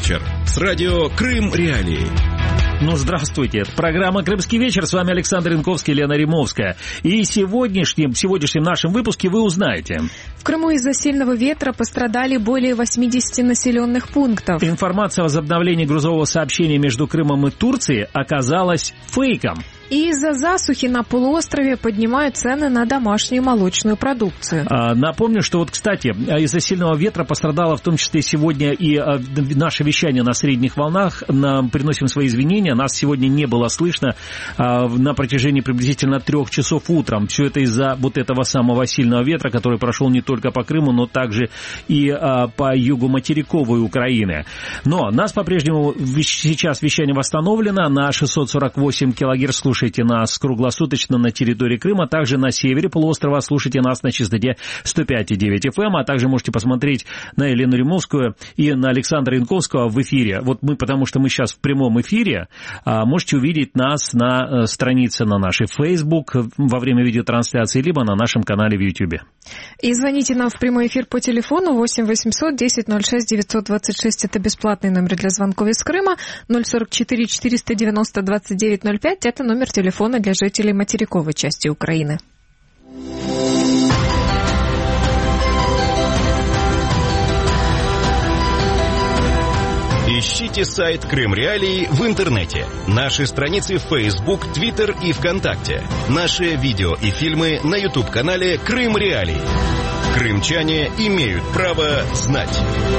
вечер» с радио «Крым Реалии». Ну, здравствуйте. Это программа «Крымский вечер». С вами Александр Янковский, Лена Римовская. И в сегодняшнем нашем выпуске вы узнаете. В Крыму из-за сильного ветра пострадали более 80 населенных пунктов. Информация о возобновлении грузового сообщения между Крымом и Турцией оказалась фейком. И из-за засухи на полуострове поднимают цены на домашнюю молочную продукцию. Напомню, что кстати, из-за сильного ветра пострадало в том числе сегодня и наше вещание на средних волнах. Приносим свои извинения. Нас сегодня не было слышно на протяжении приблизительно 3 часов утром. Все это из-за вот этого самого сильного ветра, который прошел не только по Крыму, но также и по югу материковой Украины. Но нас по-прежнему сейчас вещание восстановлено на 648 килогерц. Слушайте нас круглосуточно на территории Крыма, также на севере полуострова слушайте нас на частоте 105,9 FM, а также можете посмотреть на Елену Римовскую и на Александра Янковского в эфире. Потому что мы сейчас в прямом эфире, можете увидеть нас на странице на нашей Facebook во время видеотрансляции, либо на нашем канале в YouTube. И звоните нам в прямой эфир по телефону 8 800 10 06 926. Это бесплатный номер для звонков из Крыма. 044 490 29 05. Это номер телефона для жителей материковой части Украины. Ищите сайт «Крым Реалии» в интернете. Наши страницы в Facebook, Twitter и ВКонтакте. Наши видео и фильмы на YouTube-канале «Крым Реалии». Крымчане имеют право знать.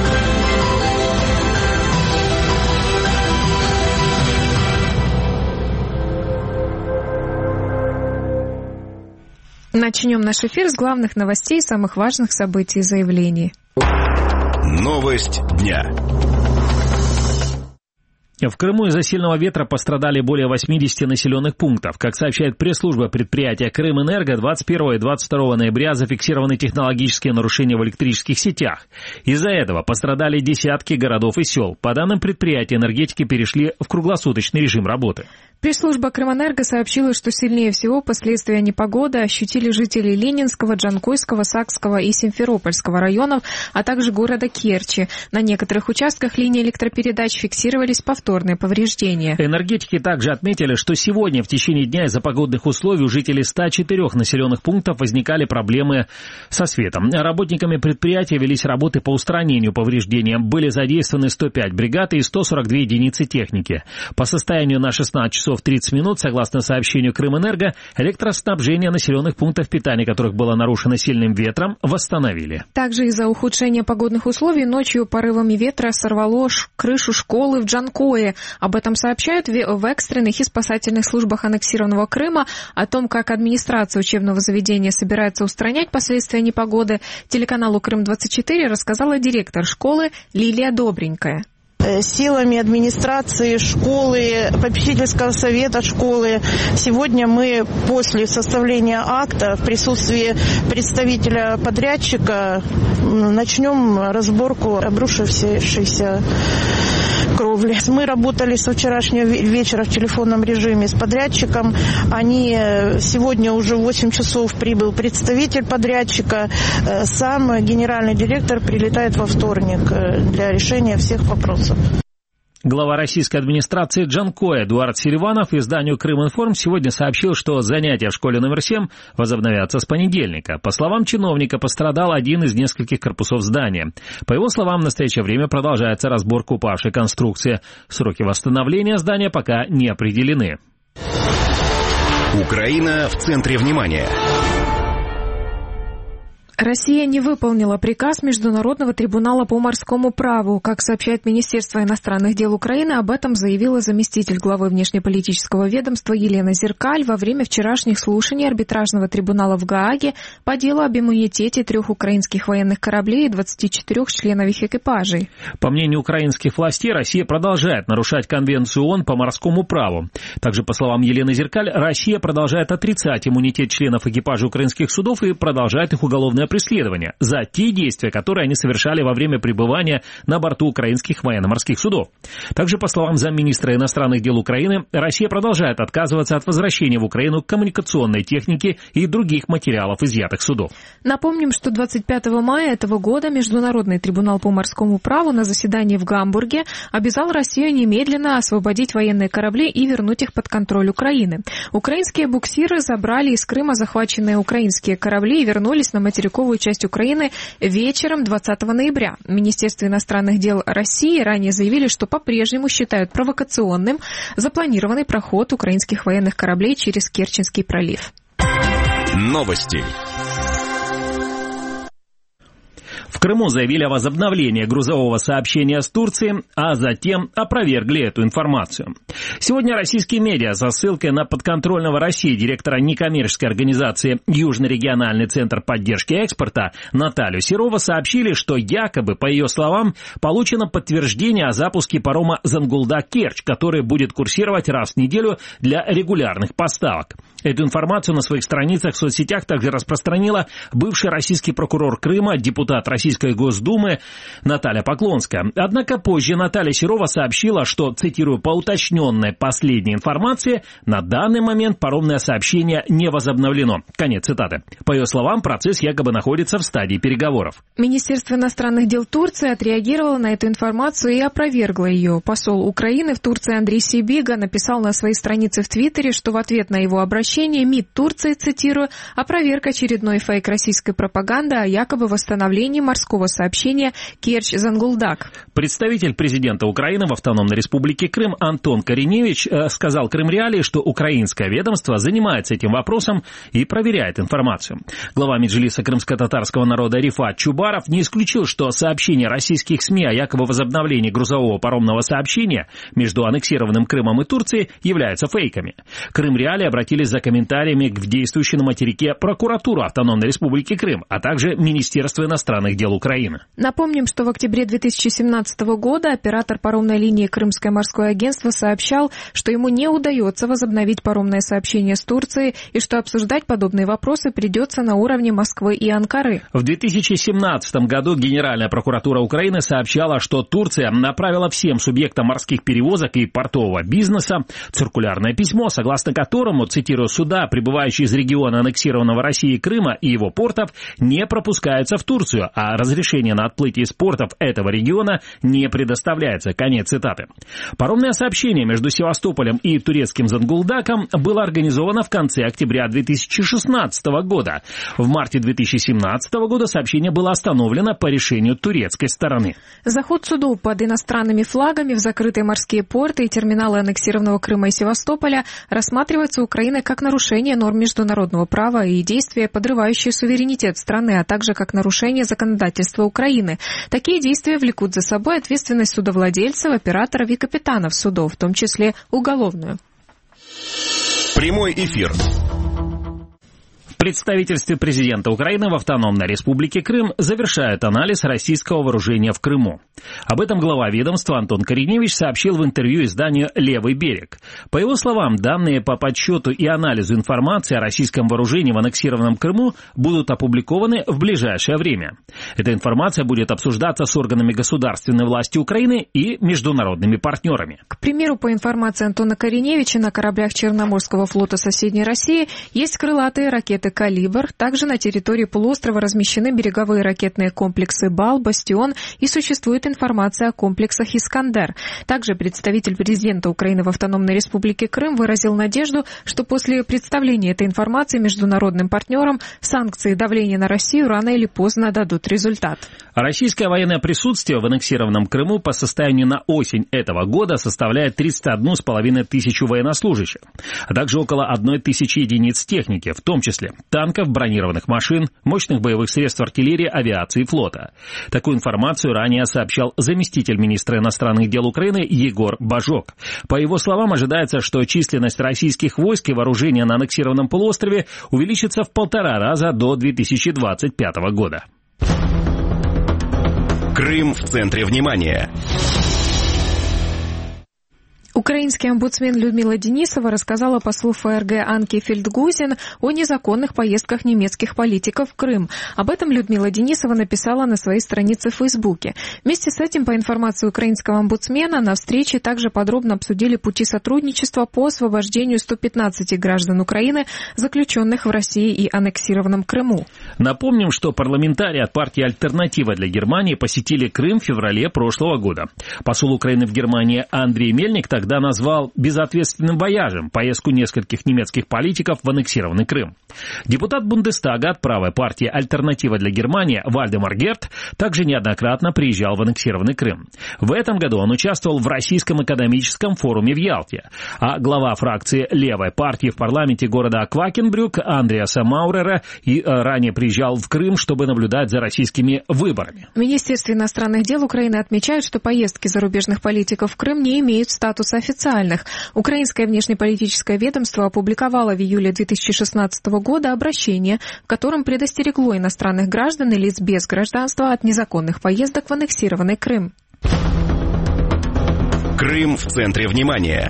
Начнем наш эфир с главных новостей, самых важных событий и заявлений. Новость дня. В Крыму из-за сильного ветра пострадали более 80 населенных пунктов. Как сообщает пресс-служба предприятия «Крымэнерго», 21 и 22 ноября зафиксированы технологические нарушения в электрических сетях. Из-за этого пострадали десятки городов и сел. По данным предприятия, энергетики перешли в круглосуточный режим работы. Пресс-служба «Крымэнерго» сообщила, что сильнее всего последствия непогоды ощутили жители Ленинского, Джанкойского, Сакского и Симферопольского районов, а также города Керчи. На некоторых участках линии электропередач фиксировались повторные повреждения. Энергетики также отметили, что сегодня в течение дня из-за погодных условий у жителей 104 населенных пунктов возникали проблемы со светом. Работниками предприятия велись работы по устранению повреждений. Были задействованы 105 бригад и 142 единицы техники. По состоянию на 16 часов 30 минут, согласно сообщению Крымэнерго, электроснабжение населенных пунктов питания, которых было нарушено сильным ветром, восстановили. Также из-за ухудшения погодных условий ночью порывами ветра сорвало крышу школы в Джанкое. Об этом сообщают в экстренных и спасательных службах аннексированного Крыма. О том, как администрация учебного заведения собирается устранять последствия непогоды, телеканалу «Крым-24» рассказала директор школы Лилия Добренькая. Силами администрации школы, попечительского совета школы. Сегодня мы после составления акта в присутствии представителя подрядчика начнем разборку обрушившейся кровли. Мы работали со вчерашнего вечера в телефонном режиме с подрядчиком. Сегодня уже в 8 часов прибыл представитель подрядчика. Сам генеральный директор прилетает во вторник для решения всех вопросов. Глава российской администрации Джанкоя Эдуард Селиванов изданию «Крыминформ» сегодня сообщил, что занятия в школе номер 7 возобновятся с понедельника. По словам чиновника, пострадал один из нескольких корпусов здания. По его словам, в настоящее время продолжается разборка упавшей конструкции. Сроки восстановления здания пока не определены. Украина в центре внимания. Россия не выполнила приказ Международного трибунала по морскому праву. Как сообщает Министерство иностранных дел Украины, об этом заявила заместитель главы внешнеполитического ведомства Елена Зеркаль во время вчерашних слушаний арбитражного трибунала в Гааге по делу об иммунитете 3 украинских военных кораблей и 24 членов их экипажей. По мнению украинских властей, Россия продолжает нарушать Конвенцию ООН по морскому праву. Также, по словам Елены Зеркаль, Россия продолжает отрицать иммунитет членов экипажа украинских судов и продолжает их уголовное преследования за те действия, которые они совершали во время пребывания на борту украинских военно-морских судов. Также, по словам замминистра иностранных дел Украины, Россия продолжает отказываться от возвращения в Украину коммуникационной техники и других материалов изъятых судов. Напомним, что 25 мая этого года Международный трибунал по морскому праву на заседании в Гамбурге обязал Россию немедленно освободить военные корабли и вернуть их под контроль Украины. Украинские буксиры забрали из Крыма захваченные украинские корабли и вернулись на материковую часть Украины вечером 20 ноября. Министерство иностранных дел России ранее заявили, что по-прежнему считают провокационным запланированный проход украинских военных кораблей через Керченский пролив. Новости. В Крыму заявили о возобновлении грузового сообщения с Турцией, а затем опровергли эту информацию. Сегодня российские медиа со ссылкой на подконтрольного России директора некоммерческой организации Южный региональный центр поддержки экспорта Наталью Серову сообщили, что якобы, по ее словам, получено подтверждение о запуске парома «Зангулдак-Керчь», который будет курсировать раз в неделю для регулярных поставок. Эту информацию на своих страницах в соцсетях также распространила бывший российский прокурор Крыма, депутат Российской Госдумы Наталья Поклонская. Однако позже Наталья Серова сообщила, что, цитирую, по уточненной последней информации, на данный момент паромное сообщение не возобновлено. Конец цитаты. По ее словам, процесс якобы находится в стадии переговоров. Министерство иностранных дел Турции отреагировало на эту информацию и опровергло ее. Посол Украины в Турции Андрей Сибига написал на своей странице в Твиттере, что в ответ на его обращение МИД Турции, цитирую, опроверг очередной фейк российской пропаганды о якобы восстановлении морского сообщения Керчь-Зангулдак. Представитель президента Украины в Автономной Республике Крым Антон Кореневич сказал Крым Реалии, что украинское ведомство занимается этим вопросом и проверяет информацию. Глава Меджлиса крымско-татарского народа Рифат Чубаров не исключил, что сообщения российских СМИ о якобы возобновлении грузового паромного сообщения между аннексированным Крымом и Турцией являются фейками. Крым Реалии обратились за комментариями к действующей на материке прокуратуру Автономной Республики Крым, а также Министерство иностранных дел Украины. Напомним, что в октябре 2017 года оператор паромной линии Крымское морское агентство сообщал, что ему не удается возобновить паромное сообщение с Турцией и что обсуждать подобные вопросы придется на уровне Москвы и Анкары. В 2017 году Генеральная прокуратура Украины сообщала, что Турция направила всем субъектам морских перевозок и портового бизнеса циркулярное письмо, согласно которому, цитирую, суда, прибывающие из региона аннексированного Россией Крыма и его портов, не пропускаются в Турцию, а разрешение на отплытие из портов этого региона не предоставляется. Конец цитаты. Паромное сообщение между Севастополем и турецким Зангулдаком было организовано в конце октября 2016 года. В марте 2017 года сообщение было остановлено по решению турецкой стороны. Заход судов под иностранными флагами в закрытые морские порты и терминалы аннексированного Крыма и Севастополя рассматривается Украиной как нарушение норм международного права и действия, подрывающие суверенитет страны, а также как нарушение законодательства Украины. Такие действия влекут за собой ответственность судовладельцев, операторов и капитанов судов, в том числе уголовную. Прямой эфир. В представительстве президента Украины в Автономной Республике Крым завершают анализ российского вооружения в Крыму. Об этом глава ведомства Антон Кореневич сообщил в интервью изданию «Левый берег». По его словам, данные по подсчету и анализу информации о российском вооружении в аннексированном Крыму будут опубликованы в ближайшее время. Эта информация будет обсуждаться с органами государственной власти Украины и международными партнерами. К примеру, по информации Антона Кореневича, на кораблях Черноморского флота соседней России есть крылатые ракеты «Калибр». Также на территории полуострова размещены береговые ракетные комплексы «Бал», «Бастион» и существует информация о комплексах «Искандер». Также представитель президента Украины в Автономной Республике Крым выразил надежду, что после представления этой информации международным партнерам санкции и давление на Россию рано или поздно дадут результат. Российское военное присутствие в аннексированном Крыму по состоянию на осень этого года составляет 31,5 тысячи военнослужащих, а также около 1 тысячи единиц техники, в том числе танков, бронированных машин, мощных боевых средств артиллерии, авиации и флота. Такую информацию ранее сообщал заместитель министра иностранных дел Украины Егор Бажок. По его словам, ожидается, что численность российских войск и вооружения на аннексированном полуострове увеличится в 1,5 раза до 2025 года. Крым в центре внимания. Украинский омбудсмен Людмила Денисова рассказала послу ФРГ Анке Фельдгузен о незаконных поездках немецких политиков в Крым. Об этом Людмила Денисова написала на своей странице в Фейсбуке. Вместе с этим, по информации украинского омбудсмена, на встрече также подробно обсудили пути сотрудничества по освобождению 115 граждан Украины, заключенных в России и аннексированном Крыму. Напомним, что парламентарии от партии «Альтернатива для Германии» посетили Крым в феврале прошлого года. Посол Украины в Германии Андрей Мельник тогда назвал безответственным вояжем поездку нескольких немецких политиков в аннексированный Крым. Депутат Бундестага от правой партии «Альтернатива для Германии» Вальдемар Герт также неоднократно приезжал в аннексированный Крым. В этом году он участвовал в Российском экономическом форуме в Ялте, а глава фракции левой партии в парламенте города Квакенбрюк Андреаса Маурера и ранее приезжал в Крым, чтобы наблюдать за российскими выборами. В Министерстве иностранных дел Украины отмечают, что поездки зарубежных политиков в Крым не имеют статуса официальных. Украинское внешнеполитическое ведомство опубликовало в июле 2016 года обращение, в котором предостерегло иностранных граждан и лиц без гражданства от незаконных поездок в аннексированный Крым. Крым в центре внимания.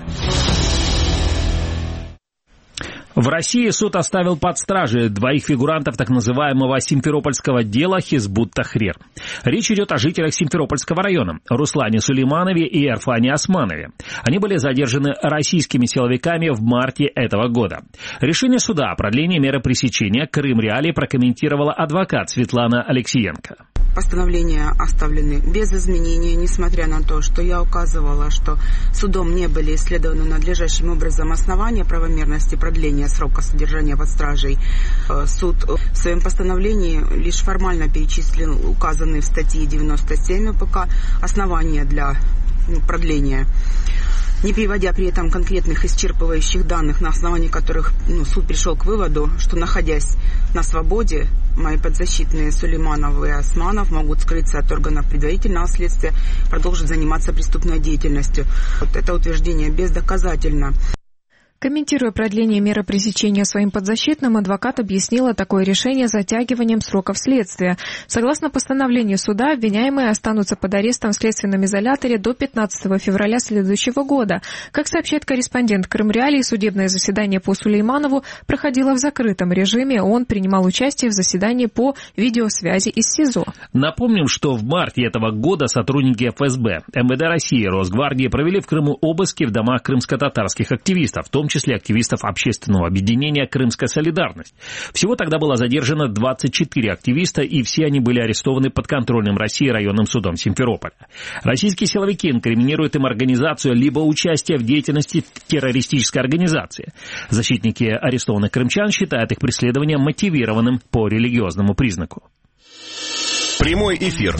В России суд оставил под стражей двоих фигурантов так называемого симферопольского дела Хизбут Тахрир. Речь идет о жителях Симферопольского района Руслане Сулейманове и Эрфане Османове. Они были задержаны российскими силовиками в марте этого года. Решение суда о продлении меры пресечения Крым Реалии прокомментировала адвокат Светлана Алексеенко. Постановления оставлены без изменения, несмотря на то, что я указывала, что судом не были исследованы надлежащим образом основания правомерности продления срока содержания под стражей. Суд в своем постановлении лишь формально перечислил указанные в статье 97 УПК основания для продления, не приводя при этом конкретных исчерпывающих данных, на основании которых суд пришел к выводу, что, находясь на свободе, мои подзащитные Сулейманов и Османов могут скрыться от органов предварительного следствия, продолжить заниматься преступной деятельностью. Это утверждение бездоказательно. Комментируя продление меры пресечения своим подзащитным, адвокат объяснила такое решение затягиванием сроков следствия. Согласно постановлению суда, обвиняемые останутся под арестом в следственном изоляторе до 15 февраля следующего года. Как сообщает корреспондент Крым Реалии, судебное заседание по Сулейманову проходило в закрытом режиме. Он принимал участие в заседании по видеосвязи из СИЗО. Напомним, что в марте этого года сотрудники ФСБ, МВД России и Росгвардии провели в Крыму обыски в домах крымско-татарских активистов, в том числе активистов общественного объединения «Крымская солидарность». Всего тогда было задержано 24 активиста, и все они были арестованы подконтрольным России районным судом Симферополя. Российские силовики инкриминируют им организацию либо участие в деятельности террористической организации. Защитники арестованных крымчан считают их преследование мотивированным по религиозному признаку. Прямой эфир.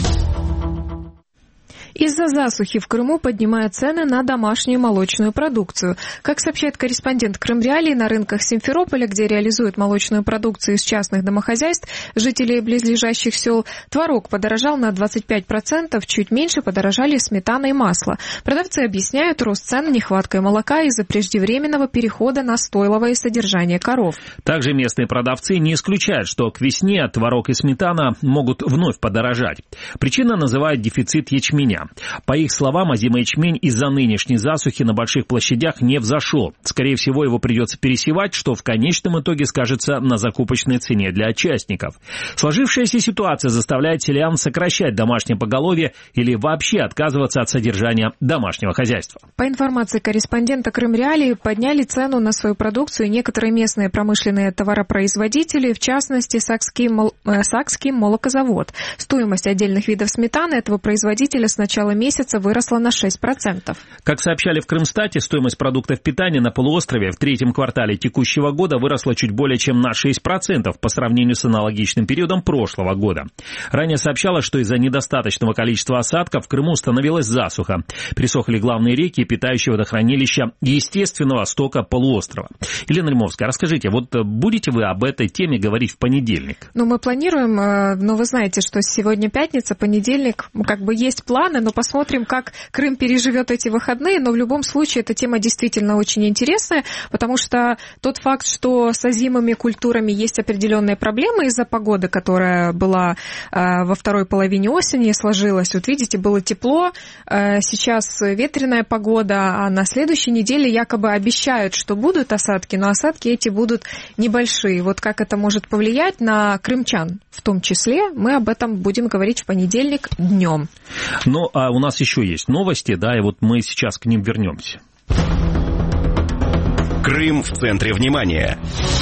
Из-за засухи в Крыму поднимают цены на домашнюю молочную продукцию. Как сообщает корреспондент Крым Реалии, на рынках Симферополя, где реализуют молочную продукцию из частных домохозяйств, жителей близлежащих сел, творог подорожал на 25%, чуть меньше подорожали сметана и масло. Продавцы объясняют рост цен нехваткой молока из-за преждевременного перехода на стойловое содержание коров. Также местные продавцы не исключают, что к весне творог и сметана могут вновь подорожать. Причина называют дефицит ячменя. По их словам, озимый ячмень из-за нынешней засухи на больших площадях не взошел. Скорее всего, его придется пересевать, что в конечном итоге скажется на закупочной цене для участников. Сложившаяся ситуация заставляет селян сокращать домашнее поголовье или вообще отказываться от содержания домашнего хозяйства. По информации корреспондента Крым Реалии, подняли цену на свою продукцию некоторые местные промышленные товаропроизводители, в частности, Сакский молокозавод. Стоимость отдельных видов сметаны этого производителя с начала месяца выросла на 6%. Как сообщали в Крымстате, стоимость продуктов питания на полуострове в третьем квартале текущего года выросла чуть более чем на 6% по сравнению с аналогичным периодом прошлого года. Ранее сообщалось, что из-за недостаточного количества осадков в Крыму установилась засуха. Пересохли главные реки, питающие водохранилища естественного стока полуострова. Елена Льмовская, расскажите, будете вы об этой теме говорить в понедельник? Мы планируем, но вы знаете, что сегодня пятница, понедельник, есть планы, но посмотрим, как Крым переживет эти выходные. Но в любом случае эта тема действительно очень интересная, потому что тот факт, что с озимыми культурами есть определенные проблемы из-за погоды, которая была во второй половине осени, сложилась. Вот видите, было тепло, сейчас ветреная погода, а на следующей неделе якобы обещают, что будут осадки, но осадки эти будут небольшие. Вот как это может повлиять на крымчан в том числе, мы об этом будем говорить в понедельник днем. Ну, а у нас еще есть новости, да, и вот мы сейчас к ним вернемся. Крым в центре внимания.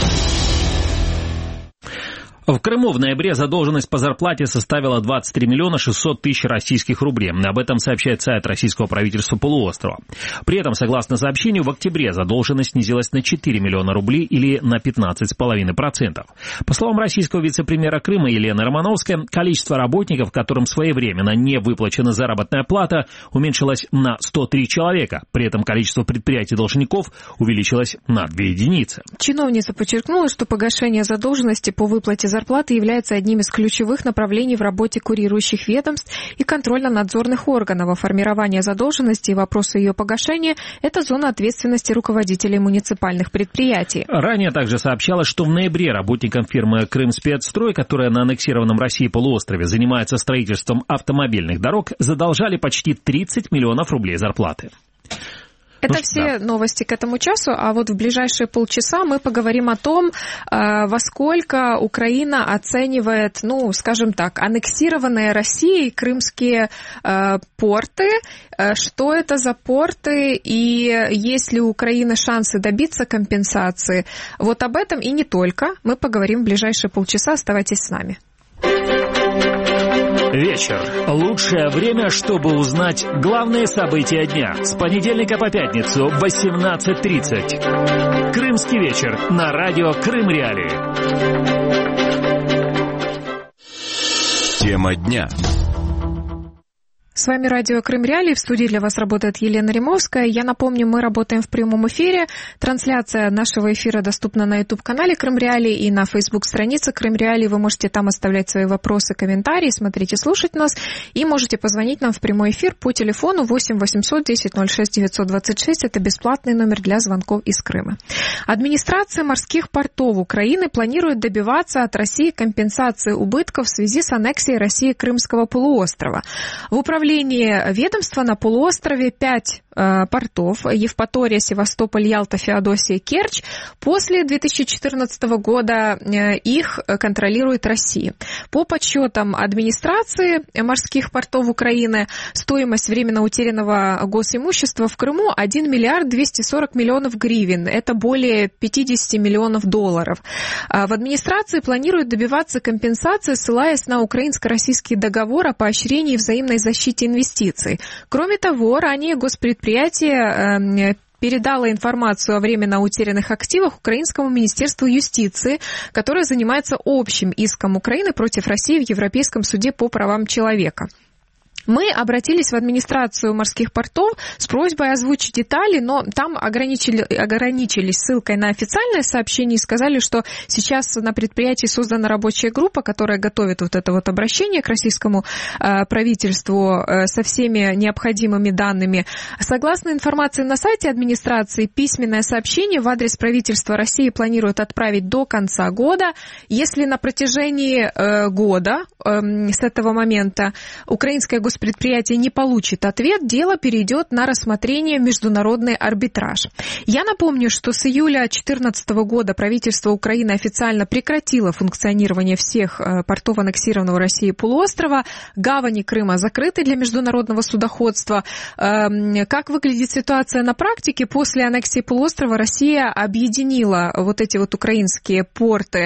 В Крыму в ноябре задолженность по зарплате составила 23 миллиона 600 тысяч российских рублей. Об этом сообщает сайт российского правительства полуострова. При этом, согласно сообщению, в октябре задолженность снизилась на 4 миллиона рублей или на 15,5%. По словам российского вице-премьера Крыма Елены Романовской, количество работников, которым своевременно не выплачена заработная плата, уменьшилось на 103 человека. При этом количество предприятий-должников увеличилось на 2 единицы. Чиновница подчеркнула, что погашение задолженности по выплате зарплаты является одним из ключевых направлений в работе курирующих ведомств и контрольно-надзорных органов. Формирование задолженности и вопросы ее погашения – это зона ответственности руководителей муниципальных предприятий. Ранее также сообщалось, что в ноябре работникам фирмы «Крымспецстрой», которая на аннексированном России полуострове занимается строительством автомобильных дорог, задолжали почти 30 миллионов рублей зарплаты. Это все новости к этому часу, а вот в ближайшие полчаса мы поговорим о том, во сколько Украина оценивает, скажем так, аннексированные Россией крымские порты, что это за порты и есть ли у Украины шансы добиться компенсации. Вот об этом и не только мы поговорим в ближайшие полчаса. Оставайтесь с нами. Вечер. Лучшее время, чтобы узнать главные события дня. С понедельника по пятницу в 18:30. Крымский вечер на радио Крым Реалии. Тема дня. С вами радио Крым Реалии. В студии для вас работает Елена Римовская. Я напомню, мы работаем в прямом эфире. Трансляция нашего эфира доступна на YouTube-канале Крым Реалии и на Facebook-странице Крым Реалии. Вы можете там оставлять свои вопросы, комментарии, смотреть и слушать нас. И можете позвонить нам в прямой эфир по телефону 8 800 10 06 926. Это бесплатный номер для звонков из Крыма. Администрация морских портов Украины планирует добиваться от России компенсации убытков в связи с аннексией России Крымского полуострова. В управлении ведомства на полуострове 5 портов – Евпатория, Севастополь, Ялта, Феодосия, Керчь. После 2014 года их контролирует Россия. По подсчетам администрации морских портов Украины, стоимость временно утерянного госимущества в Крыму 1 миллиард 240 миллионов гривен. Это более 50 миллионов долларов. В администрации планируют добиваться компенсации, ссылаясь на украинско-российский договор о поощрении взаимной защиты инвестиций. Кроме того, ранее госпредприятие передала информацию о временно утерянных активах Украинскому министерству юстиции, которое занимается общим иском Украины против России в Европейском суде по правам человека. Мы обратились в администрацию морских портов с просьбой озвучить детали, но там ограничились ссылкой на официальное сообщение и сказали, что сейчас на предприятии создана рабочая группа, которая готовит вот это вот обращение к российскому правительству со всеми необходимыми данными. Согласно информации на сайте администрации, письменное сообщение в адрес правительства России планируют отправить до конца года. Если на протяжении года с этого момента украинское госпредприятие не получит ответ, дело перейдет на рассмотрение в международный арбитраж. Я напомню, что с июля 2014 года правительство Украины официально прекратило функционирование всех портов аннексированного Россией полуострова. Гавани Крыма закрыты для международного судоходства. Как выглядит ситуация на практике? После аннексии полуострова Россия объединила вот эти вот украинские порты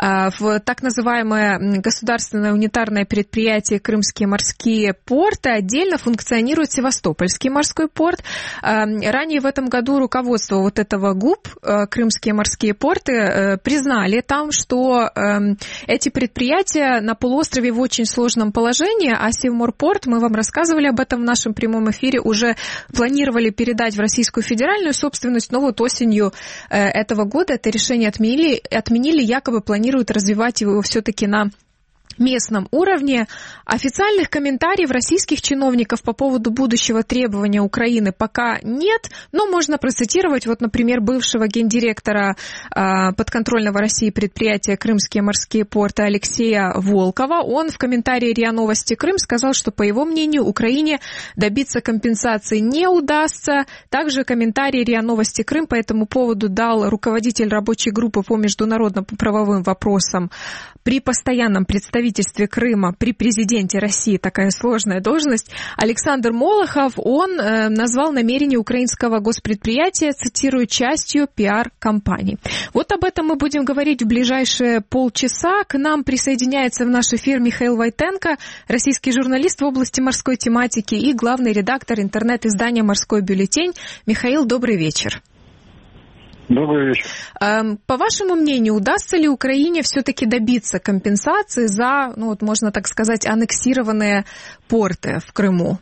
в так называемое государственное унитарное предприятие «Крымские морские порты». Отдельно функционирует Севастопольский морской порт. Ранее в этом году руководство вот этого ГУП «Крымские морские порты» признали там, что эти предприятия на полуострове в очень сложном положении, а Севморпорт, мы вам рассказывали об этом в нашем прямом эфире, уже планировали передать в Российскую федеральную собственность, но вот осенью этого года это решение отменили, якобы планируют развивать его все-таки на местном уровне. Официальных комментариев российских чиновников по поводу будущего требования Украины пока нет, но можно процитировать, вот, например, бывшего гендиректора подконтрольного России предприятия «Крымские морские порты» Алексея Волкова. Он в комментарии РИА Новости Крым сказал, что, по его мнению, Украине добиться компенсации не удастся. Также комментарий РИА Новости Крым по этому поводу дал руководитель рабочей группы по международным правовым вопросам при постоянном представительстве Крыма при президенте России, такая сложная должность, Александр Молохов. Он назвал намерение украинского госпредприятия, цитирую, частью пиар-компании. Вот об этом мы будем говорить в ближайшие полчаса. К нам присоединяется в наш эфир Михаил Войтенко, российский журналист в области морской тематики и главный редактор интернет-издания «Морской бюллетень». Михаил, добрый вечер. Добрый вечер. По вашему мнению, удастся ли Украине все-таки добиться компенсации за, ну вот можно так сказать, аннексированные порты в Крыму?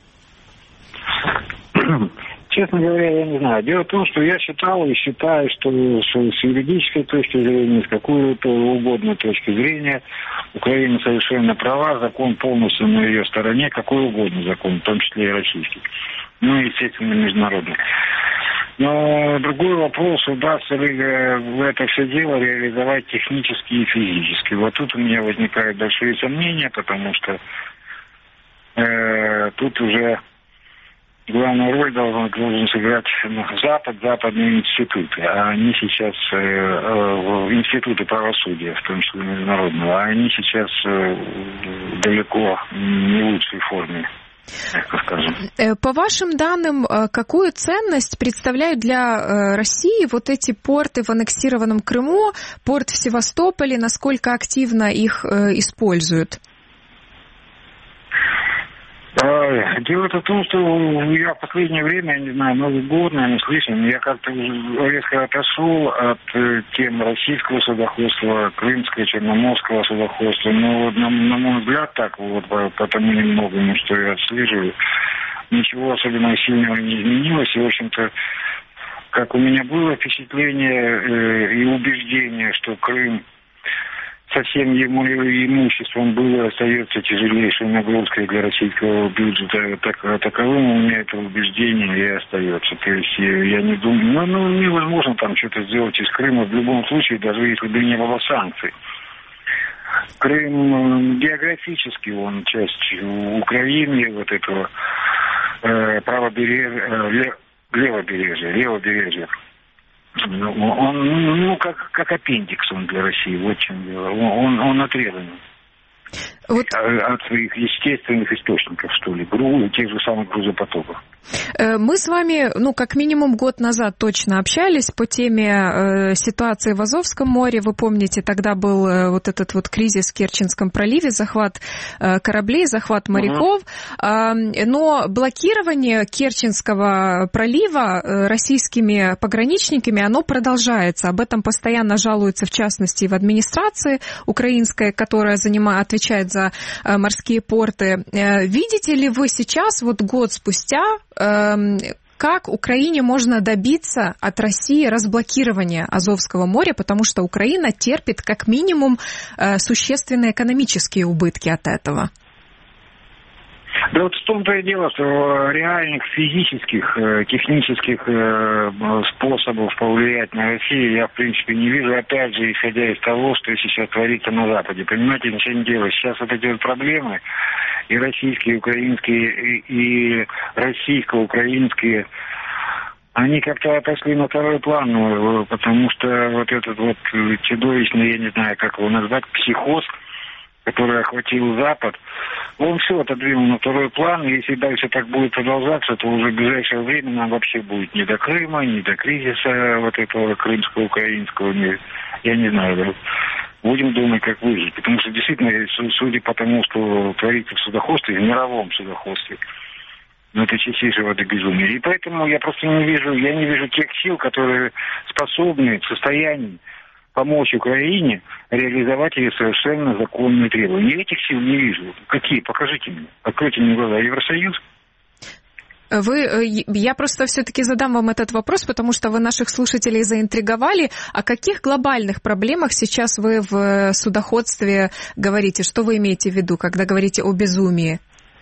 Честно говоря, я не знаю. Дело в том, что я считал и считаю, что с юридической точки зрения, с какой-то угодной точки зрения, Украина совершенно права, закон полностью на ее стороне, какой угодно закон, в том числе и российский. Ну, естественно, международный. Но другой вопрос, удастся ли это все дело реализовать технически и физически. Вот тут у меня возникают большие сомнения, потому что тут уже главную роль должен сыграть Запад, западные институты, а они сейчас, институты правосудия, в том числе международного, а они сейчас далеко не в лучшей форме. По вашим данным, какую ценность представляют для России вот эти порты в аннексированном Крыму, порт в Севастополе, насколько активно их используют? Дело в том, что я в последнее время, я не знаю, Новый год, наверное, слышал, я как-то резко отошел от тем российского судоходства, крымского, черноморского судоходства. Но, на мой взгляд, так вот, по тому немногому, что я отслеживаю, ничего особенно сильного не изменилось. И, в общем-то, как у меня было впечатление и убеждение, что Крым со всем его имуществом было, остается тяжелейшей нагрузкой для российского бюджета. Таковым у меня это убеждение и остается. То есть я не думаю, невозможно там что-то сделать из Крыма в любом случае, даже если бы не было санкций. Крым географически он часть Украины, вот этого левобережья. Он как аппендикс он для России, вот в чем дело. Он отрезан от своих естественных источников, что ли, тех же самых грузопотоков. Мы с вами, как минимум год назад точно общались по теме ситуации в Азовском море. Вы помните, тогда был вот этот вот кризис в Керченском проливе, захват кораблей, захват моряков. Но блокирование Керченского пролива российскими пограничниками, оно продолжается. Об этом постоянно жалуются, в частности, в администрации украинской, которая отвечает за морские порты. Видите ли вы сейчас, вот год спустя, как Украине можно добиться от России разблокирования Азовского моря, потому что Украина терпит как минимум существенные экономические убытки от этого? Да вот в том-то и дело, что реальных физических, технических способов повлиять на Россию я, в принципе, не вижу, опять же, исходя из того, что сейчас творится на Западе. Понимаете, ничего не делать. Сейчас вот эти вот проблемы, и российские, и украинские, и российско-украинские, они как-то отошли на второй план, потому что вот этот вот чудовищный, я не знаю, как его назвать, психоз, который охватил Запад, он все отодвинул на второй план, и если дальше так будет продолжаться, то уже в ближайшее время нам вообще будет не до Крыма, не до кризиса вот этого крымско-украинского, я не знаю, будем думать, как выжить, потому что действительно, судя по тому, что творится в судоходстве, в мировом судоходстве, это чистейшее воды безумие. И поэтому я просто не вижу тех сил, которые способны, в состоянии помочь Украине реализовать ее совершенно законные требования. Я этих сил не вижу. Какие? Покажите мне. Откройте мне глаза. Евросоюз? Я просто все-таки задам вам этот вопрос, потому что вы наших слушателей заинтриговали. О каких глобальных проблемах сейчас вы в судоходстве говорите? Что вы имеете в виду, когда говорите о безумии?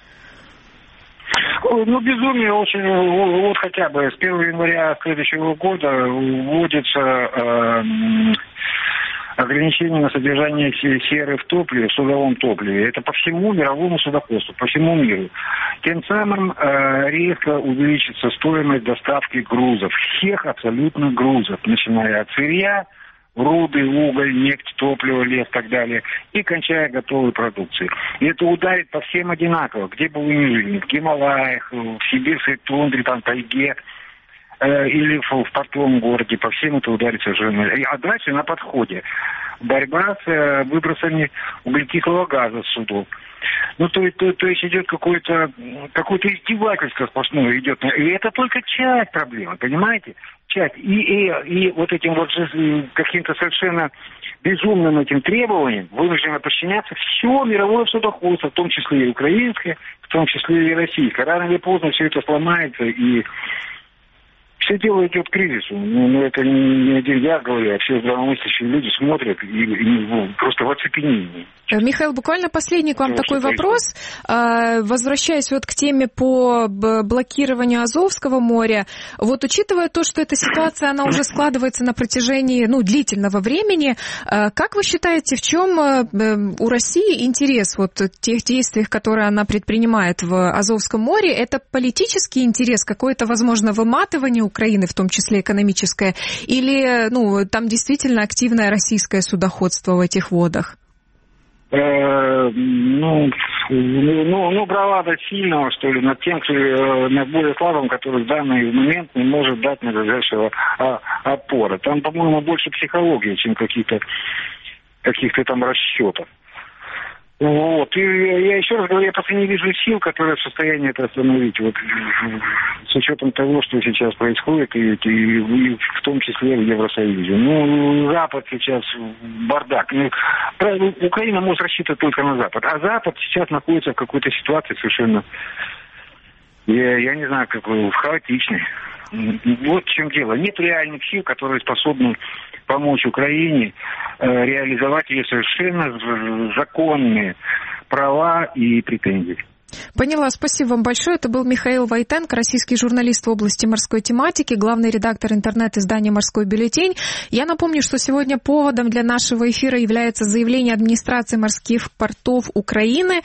Ну, безумие очень, вот хотя бы с 1 января следующего года вводится ограничение на содержание серы в топливе, в судовом топливе. Это по всему мировому судоходству, по всему миру. Тем самым резко увеличится стоимость доставки грузов. Всех абсолютно грузов, начиная от сырья, руды, уголь, нефть, топливо, лес и так далее, и кончая готовой продукцией. И это ударит по всем одинаково, где бы вы ни жили, в Гималаях, в сибирской тундре, там, тайге, или в портовом городе, по всем это ударит совершенно. А дальше на подходе борьба с выбросами углекислого газа с судов. Ну, то есть идет какое-то издевательство сплошное идет. И это только часть проблемы, понимаете? Часть. И вот этим вот каким-то совершенно безумным этим требованиям вынуждено подчиняться все мировое судоходство, в том числе и украинское, в том числе и российское. Рано или поздно все это сломается, и все дело идет к кризису. Ну, это не один я говорю, а все здравомыслящие люди смотрят и просто в оцепенении. Михаил, буквально последний к вам такой вопрос. Возвращаясь вот к теме по блокированию Азовского моря, вот учитывая то, что эта ситуация, она уже складывается на протяжении, длительного времени, как вы считаете, в чем у России интерес вот тех действий, которые она предпринимает в Азовском море? Это политический интерес, какое-то, возможно, выматывание Украины, в том числе экономическое, или там действительно активное российское судоходство в этих водах? Бравада сильного, что ли, над тем, над более слабым, который в данный момент не может дать надлежащего опоры. Там, по-моему, больше психологии, чем каких-то там расчетов. Вот. И я еще раз говорю, я просто не вижу сил, которые в состоянии это остановить. Вот с учетом того, что сейчас происходит, и в том числе в Евросоюзе. Запад сейчас бардак. Украина может рассчитывать только на Запад. А Запад сейчас находится в какой-то ситуации совершенно, я не знаю, какой, хаотичной. Вот в чем дело. Нет реальных сил, которые способны помочь Украине реализовать ее совершенно законные права и претензии. Поняла, спасибо вам большое. Это был Михаил Войтенко, российский журналист в области морской тематики, главный редактор интернет-издания «Морской бюллетень». Я напомню, что сегодня поводом для нашего эфира является заявление администрации морских портов Украины.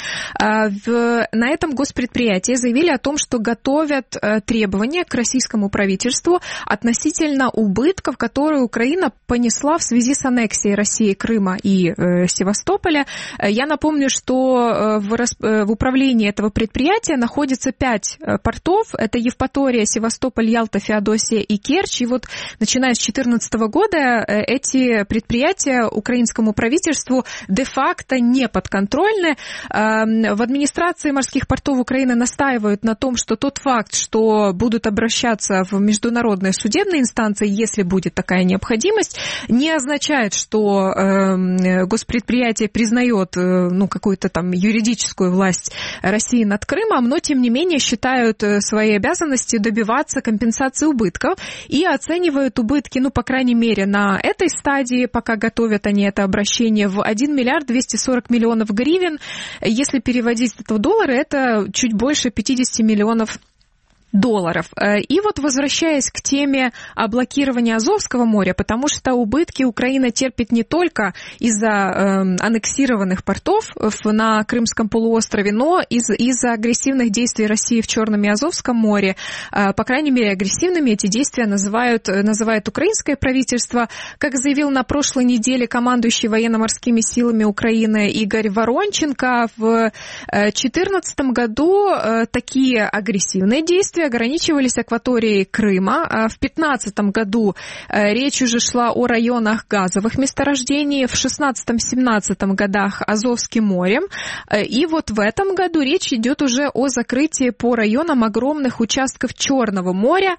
На этом госпредприятии заявили о том, что готовят требования к российскому правительству относительно убытков, которые Украина понесла в связи с аннексией России Крыма и Севастополя. Я напомню, что в управлении этого предприятия находится 5 портов. Это Евпатория, Севастополь, Ялта, Феодосия и Керчь. И вот начиная с 2014 года эти предприятия украинскому правительству де-факто не подконтрольны. В администрации морских портов Украины настаивают на том, что тот факт, что будут обращаться в международные судебные инстанции, если будет такая необходимость, не означает, что госпредприятие признает какую-то там юридическую власть России над Крымом, но, тем не менее, считают своей обязанностью добиваться компенсации убытков и оценивают убытки, по крайней мере, на этой стадии, пока готовят они это обращение, в 1 миллиард 240 миллионов гривен. Если переводить это в доллары, это чуть больше 50 миллионов долларов. И вот возвращаясь к теме о блокировании Азовского моря, потому что убытки Украина терпит не только из-за аннексированных портов на Крымском полуострове, но из-за агрессивных действий России в Черном и Азовском море. По крайней мере, агрессивными эти действия называет украинское правительство. Как заявил на прошлой неделе командующий военно-морскими силами Украины Игорь Воронченко, в 2014 году такие агрессивные действия ограничивались акваторией Крыма. В 2015 году речь уже шла о районах газовых месторождений, в 2016-2017 годах Азовским морем. И вот в этом году речь идет уже о закрытии по районам огромных участков Черного моря.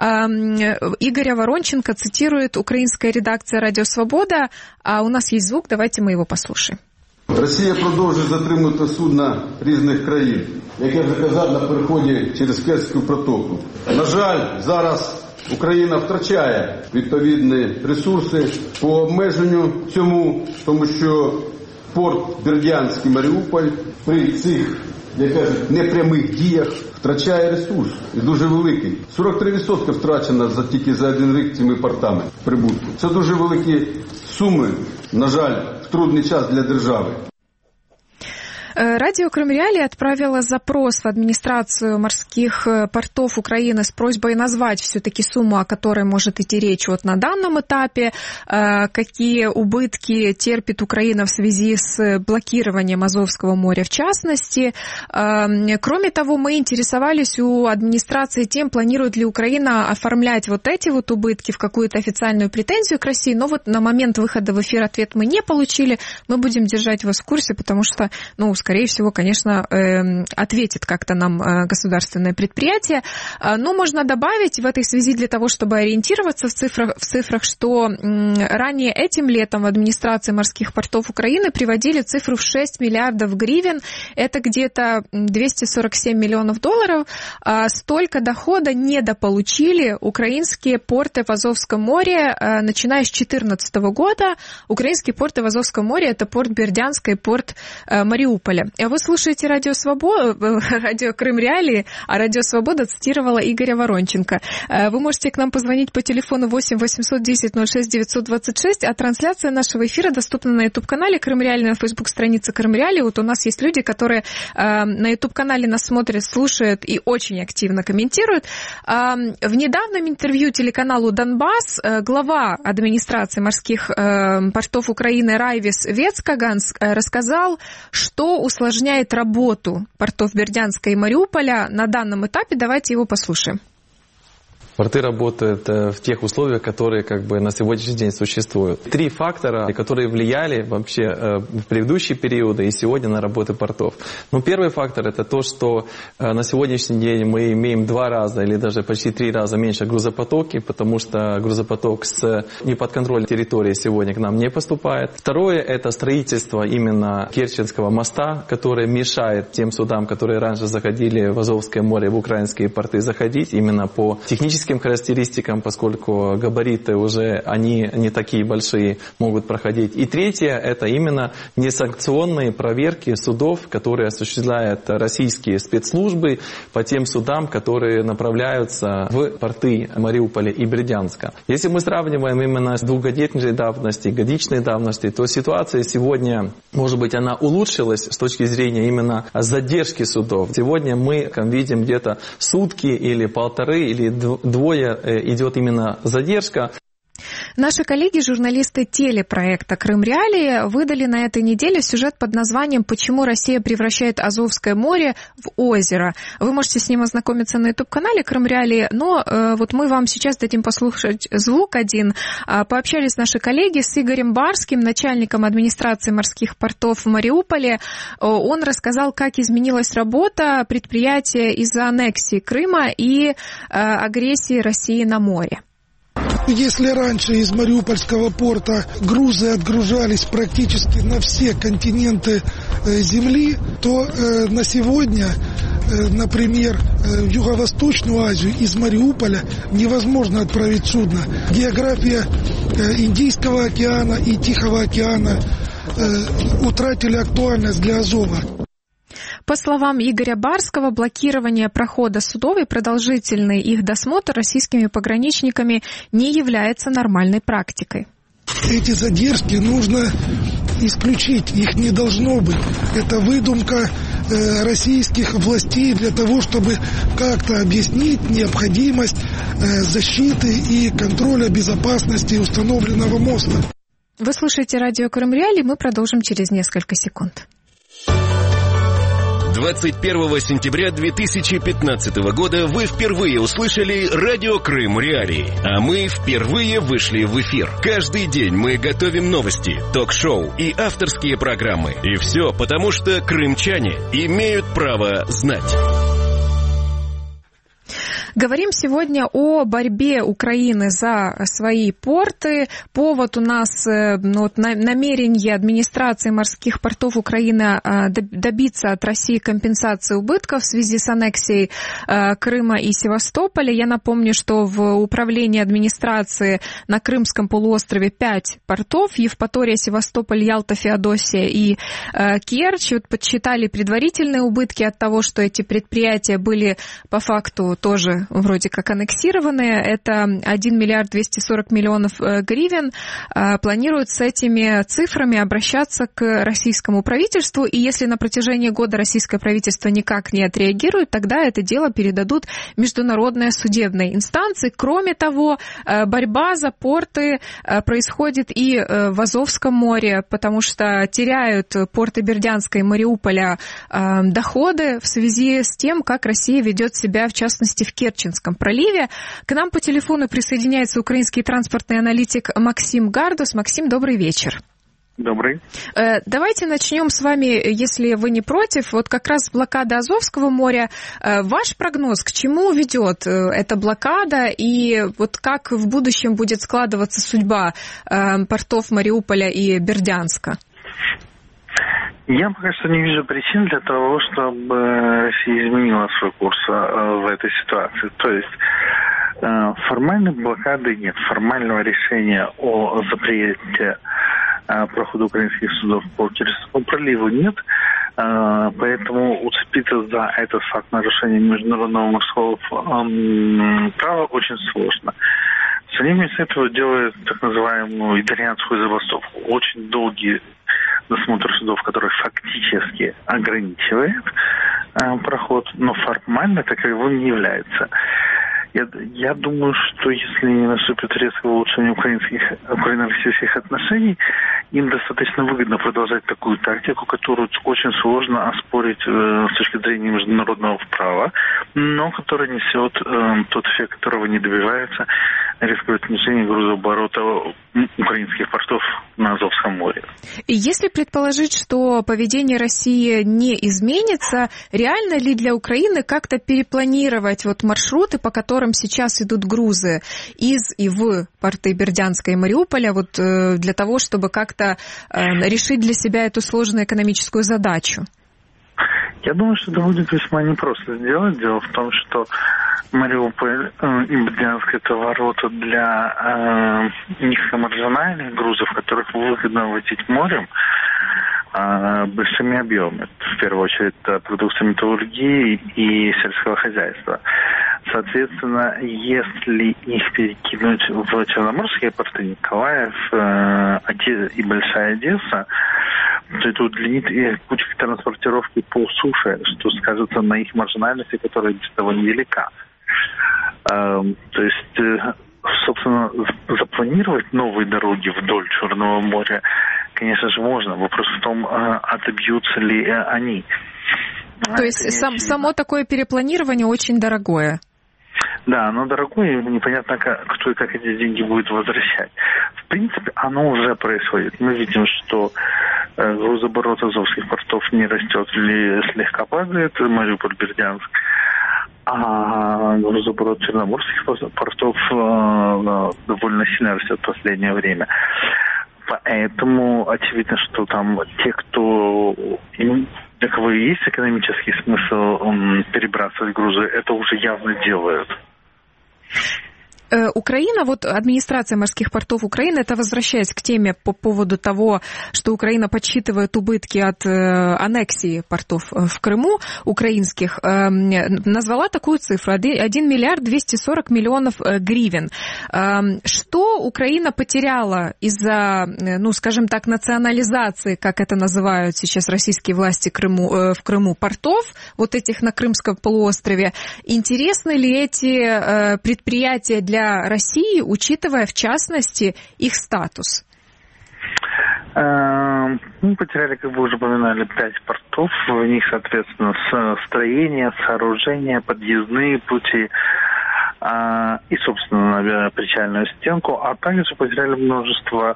Игоря Воронченко цитирует украинская редакция «Радио Свобода». А у нас есть звук, давайте мы его послушаем. Росія продовжує затримувати судна різних країн, як я вже казав, на переході через Керченську протоку. На жаль, зараз Україна втрачає відповідні ресурси по обмеженню цьому, тому що порт Бердянськ і Маріуполь при цих, як кажуть, непрямих діях втрачає ресурс, і дуже великий. 43% втрачено тільки за один рік цими портами прибутку. Це дуже великі суми, на жаль, в трудний час для держави. Радио Крым Реалии отправило запрос в администрацию морских портов Украины с просьбой назвать все-таки сумму, о которой может идти речь вот на данном этапе, какие убытки терпит Украина в связи с блокированием Азовского моря в частности. Кроме того, мы интересовались у администрации тем, планирует ли Украина оформлять вот эти вот убытки в какую-то официальную претензию к России, но вот на момент выхода в эфир ответ мы не получили. Мы будем держать вас в курсе, потому что, скорее всего, конечно, ответит как-то нам государственное предприятие. Но можно добавить в этой связи для того, чтобы ориентироваться в цифрах, что ранее этим летом в администрации морских портов Украины приводили цифру в 6 миллиардов гривен. Это где-то 247 миллионов долларов. Столько дохода недополучили украинские порты в Азовском море, начиная с 2014 года. Украинские порты в Азовском море – это порт Бердянска и порт Мариуполя. Вы слушаете радио Крым Реалии, а радио Свобода цитировала Игоря Воронченко. Вы можете к нам позвонить по телефону 8 810 06 926, а трансляция нашего эфира доступна на YouTube-канале Крым Реалии, на Facebook-странице Крым Реалии. Вот у нас есть люди, которые на YouTube-канале нас смотрят, слушают и очень активно комментируют. В недавнем интервью телеканалу «Донбасс» глава администрации морских портов Украины Райвис Вецкаганс рассказал, что усложняет работу портов Бердянска и Мариуполя на данном этапе. Давайте его послушаем. Порты работают в тех условиях, которые на сегодняшний день существуют. 3 фактора, которые влияли вообще в предыдущие периоды и сегодня на работу портов. Первый фактор – это то, что на сегодняшний день мы имеем 2 раза или даже почти 3 раза меньше грузопотоки, потому что грузопоток с неподконтрольной территории сегодня к нам не поступает. Второе – это строительство именно Керченского моста, которое мешает тем судам, которые раньше заходили в Азовское море, в украинские порты, заходить именно по техническим характеристикам, поскольку габариты уже они не такие большие, могут проходить. И третье – это именно несанкционные проверки судов, которые осуществляют российские спецслужбы по тем судам, которые направляются в порты Мариуполя и Бердянска. Если мы сравниваем именно с 2-годичной давности, годичной давности, то ситуация сегодня, может быть, она улучшилась с точки зрения именно задержки судов. Сегодня мы видим где-то сутки или 1,5 или 2 идет именно задержка. Наши коллеги, журналисты телепроекта «Крым Реалии» выдали на этой неделе сюжет под названием «Почему Россия превращает Азовское море в озеро». Вы можете с ним ознакомиться на YouTube-канале «Крым Реалии», но вот мы вам сейчас дадим послушать звук один. Пообщались наши коллеги с Игорем Барским, начальником администрации морских портов в Мариуполе. Он рассказал, как изменилась работа предприятия из-за аннексии Крыма и агрессии России на море. Если раньше из Мариупольского порта грузы отгружались практически на все континенты Земли, то на сегодня, например, в Юго-Восточную Азию из Мариуполя невозможно отправить судно. География Индийского океана и Тихого океана утратили актуальность для Азова. По словам Игоря Барского, блокирование прохода судов и продолжительный их досмотр российскими пограничниками не является нормальной практикой. Эти задержки нужно исключить, их не должно быть. Это выдумка российских властей для того, чтобы как-то объяснить необходимость защиты и контроля безопасности установленного моста. Вы слушаете радио Крым Реалии, мы продолжим через несколько секунд. 21 сентября 2015 года вы впервые услышали радио Крым Реалии, а мы впервые вышли в эфир. Каждый день мы готовим новости, ток-шоу и авторские программы. И все потому, что крымчане имеют право знать. Говорим сегодня о борьбе Украины за свои порты. Повод у нас намерение администрации морских портов Украины добиться от России компенсации убытков в связи с аннексией Крыма и Севастополя. Я напомню, что в управлении администрации на Крымском полуострове 5 портов: Евпатория, Севастополь, Ялта, Феодосия и Керчь. Вот подсчитали предварительные убытки от того, что эти предприятия были по факту тоже вроде как аннексированные. Это 1 миллиард 240 миллионов гривен. Планируют с этими цифрами обращаться к российскому правительству. И если на протяжении года российское правительство никак не отреагирует, тогда это дело передадут в международные судебные инстанции. Кроме того, борьба за порты происходит и в Азовском море, потому что теряют порты Бердянска и Мариуполя доходы в связи с тем, как Россия ведет себя, в частности, в Керченском проливе. К нам по телефону присоединяется украинский транспортный аналитик Максим Гардус. Максим, добрый вечер. Добрый. Давайте начнем с вами, если вы не против. Вот как раз блокада Азовского моря. Ваш прогноз, к чему ведет эта блокада, и вот как в будущем будет складываться судьба портов Мариуполя и Бердянска? Я пока что не вижу причин для того, чтобы Россия изменила свой курс в этой ситуации. То есть формальной блокады нет, формального решения о запрете прохода украинских судов по Керченскому проливу нет, поэтому уцепиться за этот факт нарушения международного морского права очень сложно. Они вместо этого делают так называемую итальянскую забастовку. Очень долгий досмотр судов, который фактически ограничивает проход, но формально таковым не является. Я думаю, что если не наступит резкое улучшение украино-российских отношений, им достаточно выгодно продолжать такую тактику, которую очень сложно оспорить с точки зрения международного права, но которая несет тот эффект, которого не добивается резкого снижения грузооборота украинских портов на Азовском море. И если предположить, что поведение России не изменится, реально ли для Украины как-то перепланировать вот маршруты, по которым сейчас идут грузы из и в порты Бердянска и Мариуполя, вот для того, чтобы как-то решить для себя эту сложную экономическую задачу? Я думаю, что это будет весьма непросто сделать. Дело в том, что Мариуполь и Бердянск — это ворота для низкомаржинальных грузов, которых выгодно возить морем большими объемами. В первую очередь, это продукция металлургии и сельского хозяйства. Соответственно, если их перекинуть в черноморские порты Николаев и Большая Одесса, то это удлинит путь транспортировки по суше, что скажется на их маржинальности, которая без того невелика. То есть, собственно, запланировать новые дороги вдоль Черного моря, конечно же, можно. Вопрос в том, отобьются ли они. То есть само такое перепланирование очень дорогое? Да, оно дорогое, и непонятно, кто и как эти деньги будет возвращать. В принципе, оно уже происходит. Мы видим, что грузооборот азовских портов не растет или слегка падает, Мариуполь, Бердянск, а грузооборот черноморских портов довольно сильно растет в последнее время. Поэтому очевидно, что там те, для кого есть экономический смысл перебрасывать грузы, это уже явно делают. Украина, вот администрация морских портов Украины, это возвращаясь к теме по поводу того, что Украина подсчитывает убытки от аннексии портов в Крыму украинских, назвала такую цифру: 1 миллиард 240 миллионов гривен. Что Украина потеряла из-за, скажем так, национализации, как это называют сейчас российские власти в Крыму, портов, вот этих на Крымском полуострове? Интересны ли эти предприятия для России, учитывая, в частности, их статус? Мы потеряли, как вы уже упоминали, 5 портов. В них, соответственно, строения, сооружения, подъездные пути и, собственно, причальную стенку. А также потеряли множество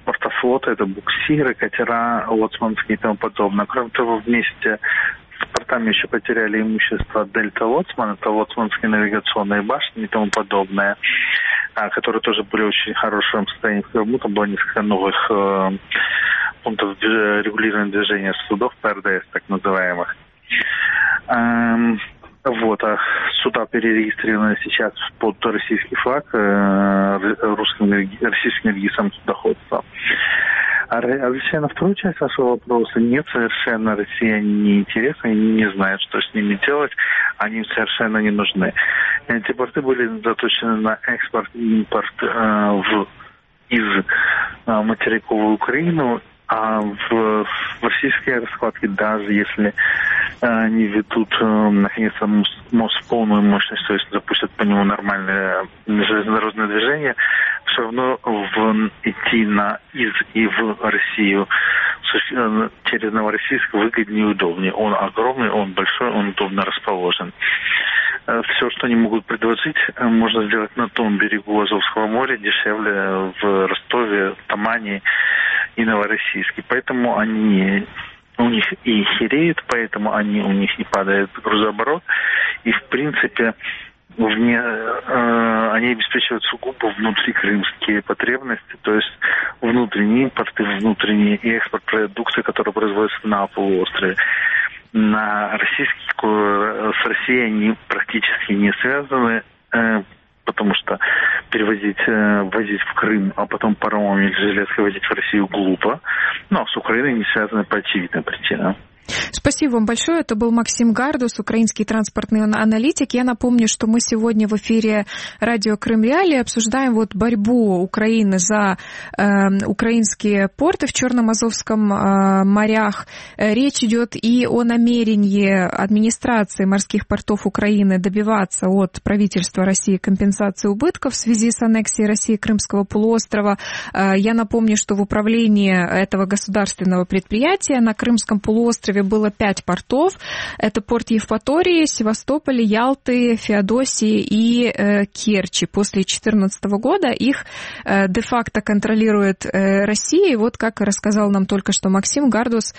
портофлота. Это буксиры, катера, лоцманские и тому подобное. Кроме того, вместе с там еще потеряли имущество Дельта Лоцман, это лоцманские навигационные башни и тому подобное, которые тоже были в очень хорошем состоянии в Крыму. Там было несколько новых пунктов регулирования движения судов, ПРДС так называемых. Вот, а суда перерегистрированы сейчас под российский флаг российским энергийным судоходством. Отвечая на вторую часть вашего вопроса, нет, совершенно Россия не интересна, они не знают, что с ними делать, они совершенно не нужны. Эти порты были заточены на экспорт и импорт из материковой Украины, а в российские раскладки, даже если они ведут, наконец-то, мост в полную мощность, то есть запустят по нему нормальное железнодорожное движение, все равно идти из и в Россию через Новороссийск выгоднее и удобнее. Он огромный, он большой, он удобно расположен. Все, что они могут предложить, можно сделать на том берегу Азовского моря, дешевле в Ростове, Тамане и Новороссийске. Поэтому у них и хереют, поэтому у них и падает грузооборот. И, в принципе, они обеспечивают сугубо внутрикрымские потребности, то есть внутренние импорты, внутренний экспорт продукции, которая производится на полуострове. С Россией они практически не связаны, потому что возить в Крым, а потом паромом или железкой возить в Россию глупо. Но с Украиной не связаны по очевидным причинам. Спасибо вам большое. Это был Максим Гардус, украинский транспортный аналитик. Я напомню, что мы сегодня в эфире радио Крым Реалии обсуждаем борьбу Украины за украинские порты в Черном, Азовском морях. Речь идет и о намерении администрации морских портов Украины добиваться от правительства России компенсации убытков в связи с аннексией России Крымского полуострова. Я напомню, что в управлении этого государственного предприятия на Крымском полуострове было 5 портов. Это порт Евпатории, Севастополя, Ялты, Феодосии и Керчи. После 2014 года их де-факто контролирует Россия. И вот, как рассказал нам только что Максим Гардус,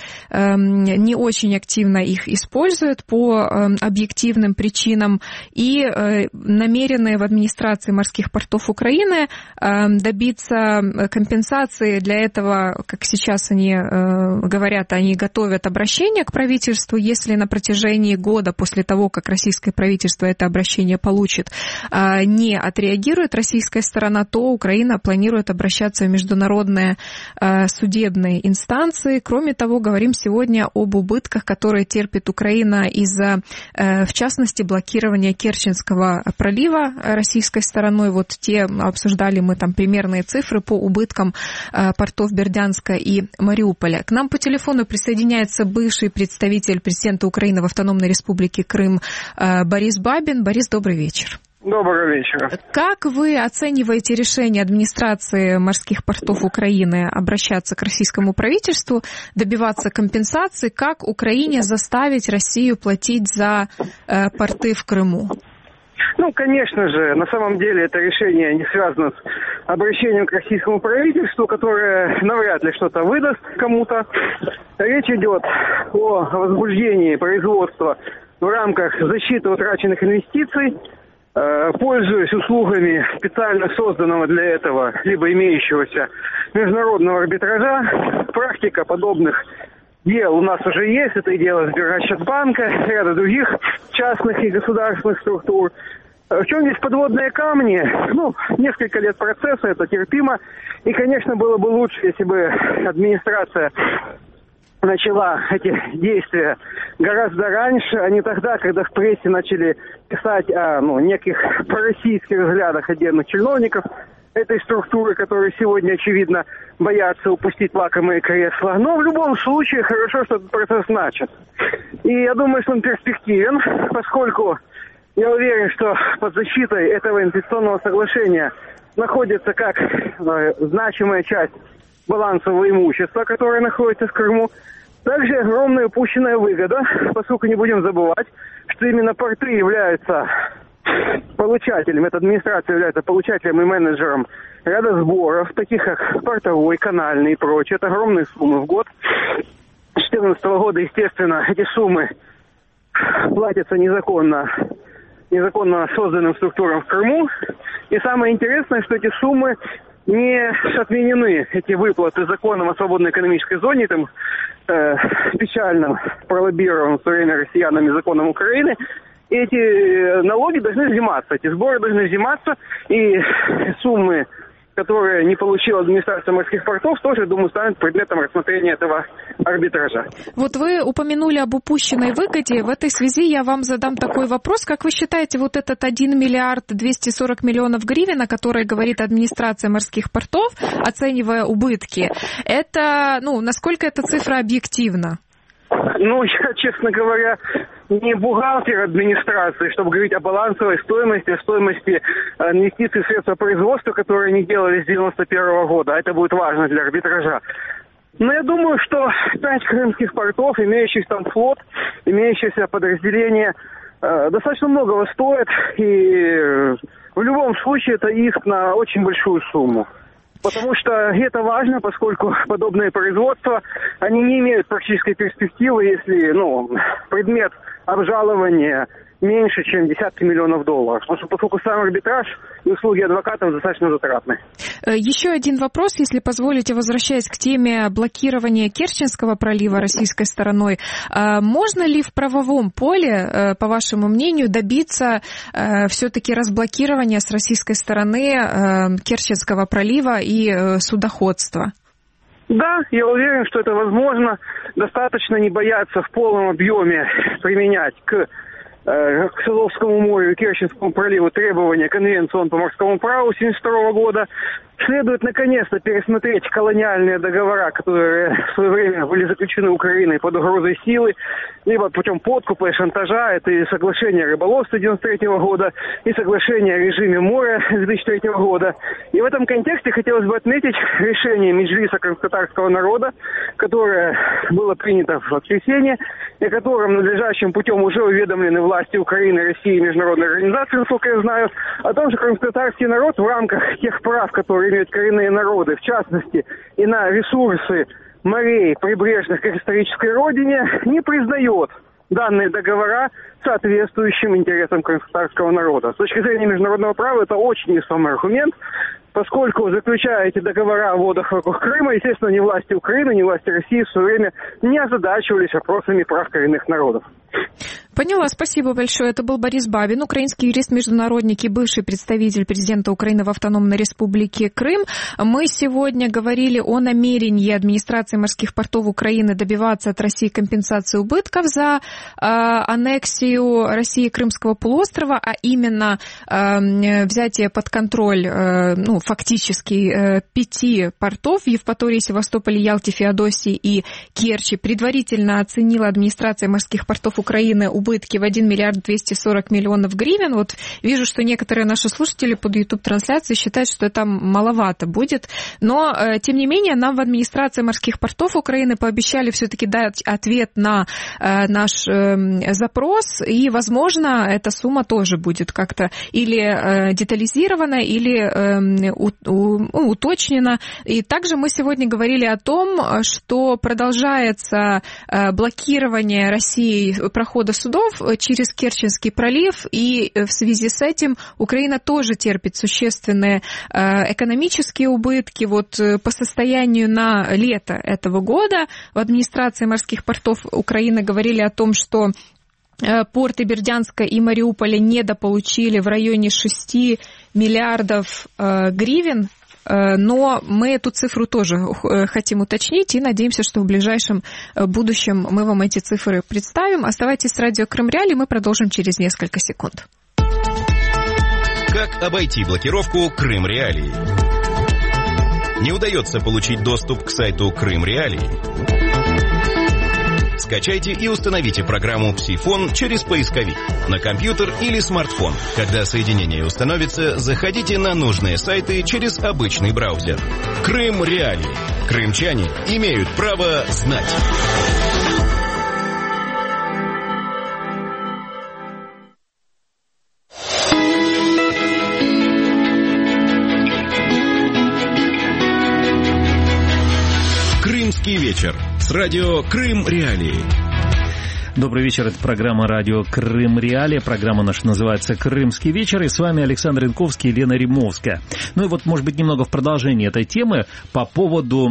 не очень активно их использует по объективным причинам. И намерены в администрации морских портов Украины добиться компенсации. Для этого, как сейчас они говорят, они готовят обращение к правительству. Если на протяжении года после того, как российское правительство это обращение получит, не отреагирует российская сторона, то Украина планирует обращаться в международные судебные инстанции. Кроме того, говорим сегодня об убытках, которые терпит Украина из-за, в частности, блокирования Керченского пролива российской стороной. Вот обсуждали мы там примерные цифры по убыткам портов Бердянска и Мариуполя. К нам по телефону присоединяется бывший представитель президента Украины в Автономной Республике Крым Борис Бабин. Борис, добрый вечер. Доброго вечера. Как вы оцениваете решение администрации морских портов Украины обращаться к российскому правительству, добиваться компенсации? Как Украине заставить Россию платить за порты в Крыму? Конечно же, на самом деле это решение не связано с обращением к российскому правительству, которое навряд ли что-то выдаст кому-то. Речь идет о возбуждении производства в рамках защиты утраченных инвестиций, пользуясь услугами специально созданного для этого, либо имеющегося международного арбитража. Практика подобных дел у нас уже есть. Это и дело Сберегательбанка, ряда других частных и государственных структур. В чем здесь подводные камни? Несколько лет процесса, это терпимо. И, конечно, было бы лучше, если бы администрация начала эти действия гораздо раньше, а не тогда, когда в прессе начали писать о неких пророссийских взглядах отдельных чиновников этой структуры, которые сегодня, очевидно, боятся упустить лакомые кресла. Но в любом случае хорошо, что этот процесс начат. И я думаю, что он перспективен, поскольку я уверен, что под защитой этого инвестиционного соглашения находится как значимая часть балансового имущества, которое находится в Крыму, также огромная упущенная выгода, поскольку не будем забывать, что именно порты являются получателем, эта администрация является получателем и менеджером ряда сборов, таких как портовой, канальный и прочее. Это огромные суммы в год. С 2014 года, естественно, эти суммы платятся незаконно созданным структурам в Крыму. И самое интересное, что эти суммы не отменены, эти выплаты законом о свободной экономической зоне, там печально пролоббированным в свое время россиянами законом Украины. И эти налоги должны взиматься, эти сборы должны взиматься, и суммы, которые не получила администрация морских портов, тоже, думаю, станут предметом рассмотрения этого арбитража. Вот вы упомянули об упущенной выгоде. В этой связи я вам задам такой вопрос. Как вы считаете, вот этот 1 миллиард 240 миллионов гривен, о которой говорит администрация морских портов, оценивая убытки, это, насколько эта цифра объективна? Я, честно говоря, не бухгалтер администрации, чтобы говорить о балансовой стоимости, о стоимости инвестиций в средства производства, которые они делали с 91 года. Это будет важно для арбитража. Но я думаю, что 5 крымских портов, имеющих там флот, имеющиеся подразделения, достаточно многого стоят. И в любом случае это иск на очень большую сумму. Потому что это важно, поскольку подобные производства, они не имеют практической перспективы, если, предмет обжалования меньше, чем десятки миллионов долларов. Поскольку сам арбитраж и услуги адвокатов достаточно затратны. Еще один вопрос, если позволите, возвращаясь к теме блокирования Керченского пролива российской стороной. Можно ли в правовом поле, по вашему мнению, добиться все-таки разблокирования с российской стороны Керченского пролива и судоходства? Да, я уверен, что это возможно. Достаточно не бояться в полном объеме применять к Азовскому морю и Керченскому проливу требования Конвенции ООН по морскому праву 1972 года. Следует наконец-то пересмотреть колониальные договора, которые в свое время были заключены Украиной под угрозой силы, либо путем подкупа и шантажа. Это и соглашение о рыболовстве 1993 года, и соглашение о режиме моря 2003 года. И в этом контексте хотелось бы отметить решение Меджлиса крымскотатарского народа, которое было принято в воскресенье, и о котором надлежащим путем уже уведомлены власти Украины, России и международной организации, насколько я знаю, о том, что крымскотатарский народ в рамках тех прав, которые имеют коренные народы, в частности, и на ресурсы морей, прибрежных к исторической родине, не признает данные договора соответствующим интересам крымскотатарского народа. С точки зрения международного права это очень весомый аргумент, поскольку, заключая эти договора о водах вокруг Крыма, естественно, ни власти Украины, ни власти России в свое время не озадачивались вопросами прав коренных народов. Поняла, спасибо большое. Это был Борис Бабин, украинский юрист-международник и бывший представитель президента Украины в Автономной Республике Крым. Мы сегодня говорили о намерении администрации морских портов Украины добиваться от России компенсации убытков за аннексию России Крымского полуострова, а именно взятие под контроль фактически 5 портов в Евпатории, Севастополе, Ялте, Феодосии и Керчи. Предварительно оценила администрация морских портов Украины убытки в 1 миллиард 240 миллионов гривен. Вот вижу, что некоторые наши слушатели под YouTube-трансляцией считают, что это маловато будет. Но, тем не менее, нам в администрации морских портов Украины пообещали все-таки дать ответ на наш запрос. И, возможно, эта сумма тоже будет как-то или детализирована, или уточнена. И также мы сегодня говорили о том, что продолжается блокирование России прохода судов через Керченский пролив, и в связи с этим Украина тоже терпит существенные экономические убытки. Вот по состоянию на лето этого года в администрации морских портов Украины говорили о том, что порты Бердянска и Мариуполя недополучили в районе 6 миллиардов гривен. Но мы эту цифру тоже хотим уточнить и надеемся, что в ближайшем будущем мы вам эти цифры представим. Оставайтесь с радио Крым Реалии, мы продолжим через несколько секунд. Как обойти блокировку Крым Реалии? Не удается получить доступ к сайту Крым Реалии? Скачайте и установите программу «Псифон» через поисковик на компьютер или смартфон. Когда соединение установится, заходите на нужные сайты через обычный браузер. Крым Реалии. Крымчане имеют право знать. Крымский вечер с радио Крым Реалии. Добрый вечер, это программа «Радио Крым Реалии». Программа наша называется «Крымский вечер», и с вами Александр Янковский и Лена Римовская. Ну и вот, может быть, немного в продолжении этой темы по поводу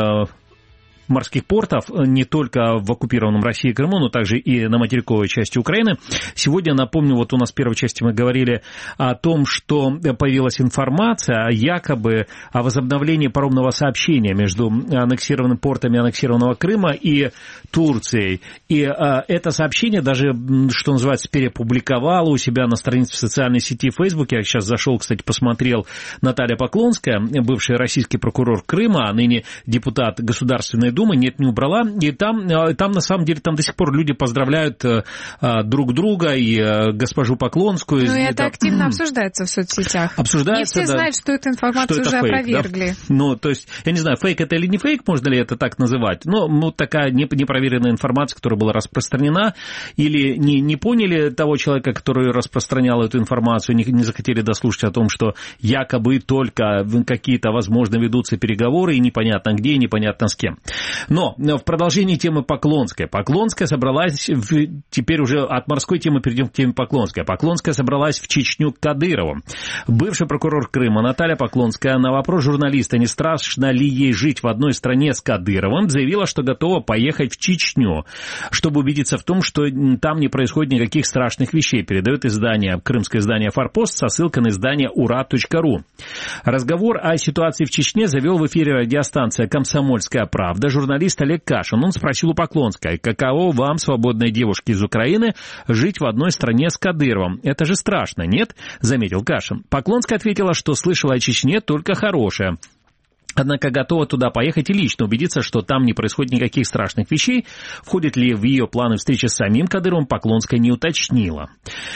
морских портов, не только в оккупированном Россией Крыму, но также и на материковой части Украины. Сегодня, напомню, вот у нас в первой части мы говорили о том, что появилась информация якобы о возобновлении паромного сообщения между аннексированными портами аннексированного Крыма и Турцией. И это сообщение даже, что называется, перепубликовала у себя на странице в социальной сети в Фейсбуке. Я сейчас зашел, кстати, посмотрел, Наталья Поклонская, бывший российский прокурор Крыма, а ныне депутат Государственной Думы, не убрала, и там на самом деле там до сих пор люди поздравляют друг друга и госпожу Поклонскую. Ну, и это активно обсуждается в соцсетях. Обсуждается, не все знают, что эту информацию уже фейк, опровергли. Да? Ну, то есть, я не знаю, фейк это или не фейк, можно ли это так называть, но такая непроверенная информация, которая была распространена, или не поняли того человека, который распространял эту информацию, не захотели дослушать о том, что якобы только какие-то, возможно, ведутся переговоры, и непонятно где, и непонятно с кем. Но в продолжении темы Поклонская. Поклонская собралась, теперь уже от морской темы перейдем к теме Поклонская. Поклонская собралась в Чечню к Кадырову. Бывший прокурор Крыма Наталья Поклонская на вопрос журналиста, не страшно ли ей жить в одной стране с Кадыровым, заявила, что готова поехать в Чечню, чтобы убедиться в том, что там не происходит никаких страшных вещей, передает крымское издание «Форпост» со ссылкой на издание ура.ру. Разговор о ситуации в Чечне завел в эфире радиостанция «Комсомольская правда» журналист Олег Кашин. Он спросил у Поклонской, каково вам, свободной девушке из Украины, жить в одной стране с Кадыровым? Это же страшно, нет? Заметил Кашин. Поклонская ответила, что слышала о Чечне только хорошее. Однако готова туда поехать и лично убедиться, что там не происходит никаких страшных вещей. Входит ли в ее планы встреча с самим Кадыровым, Поклонская не уточнила.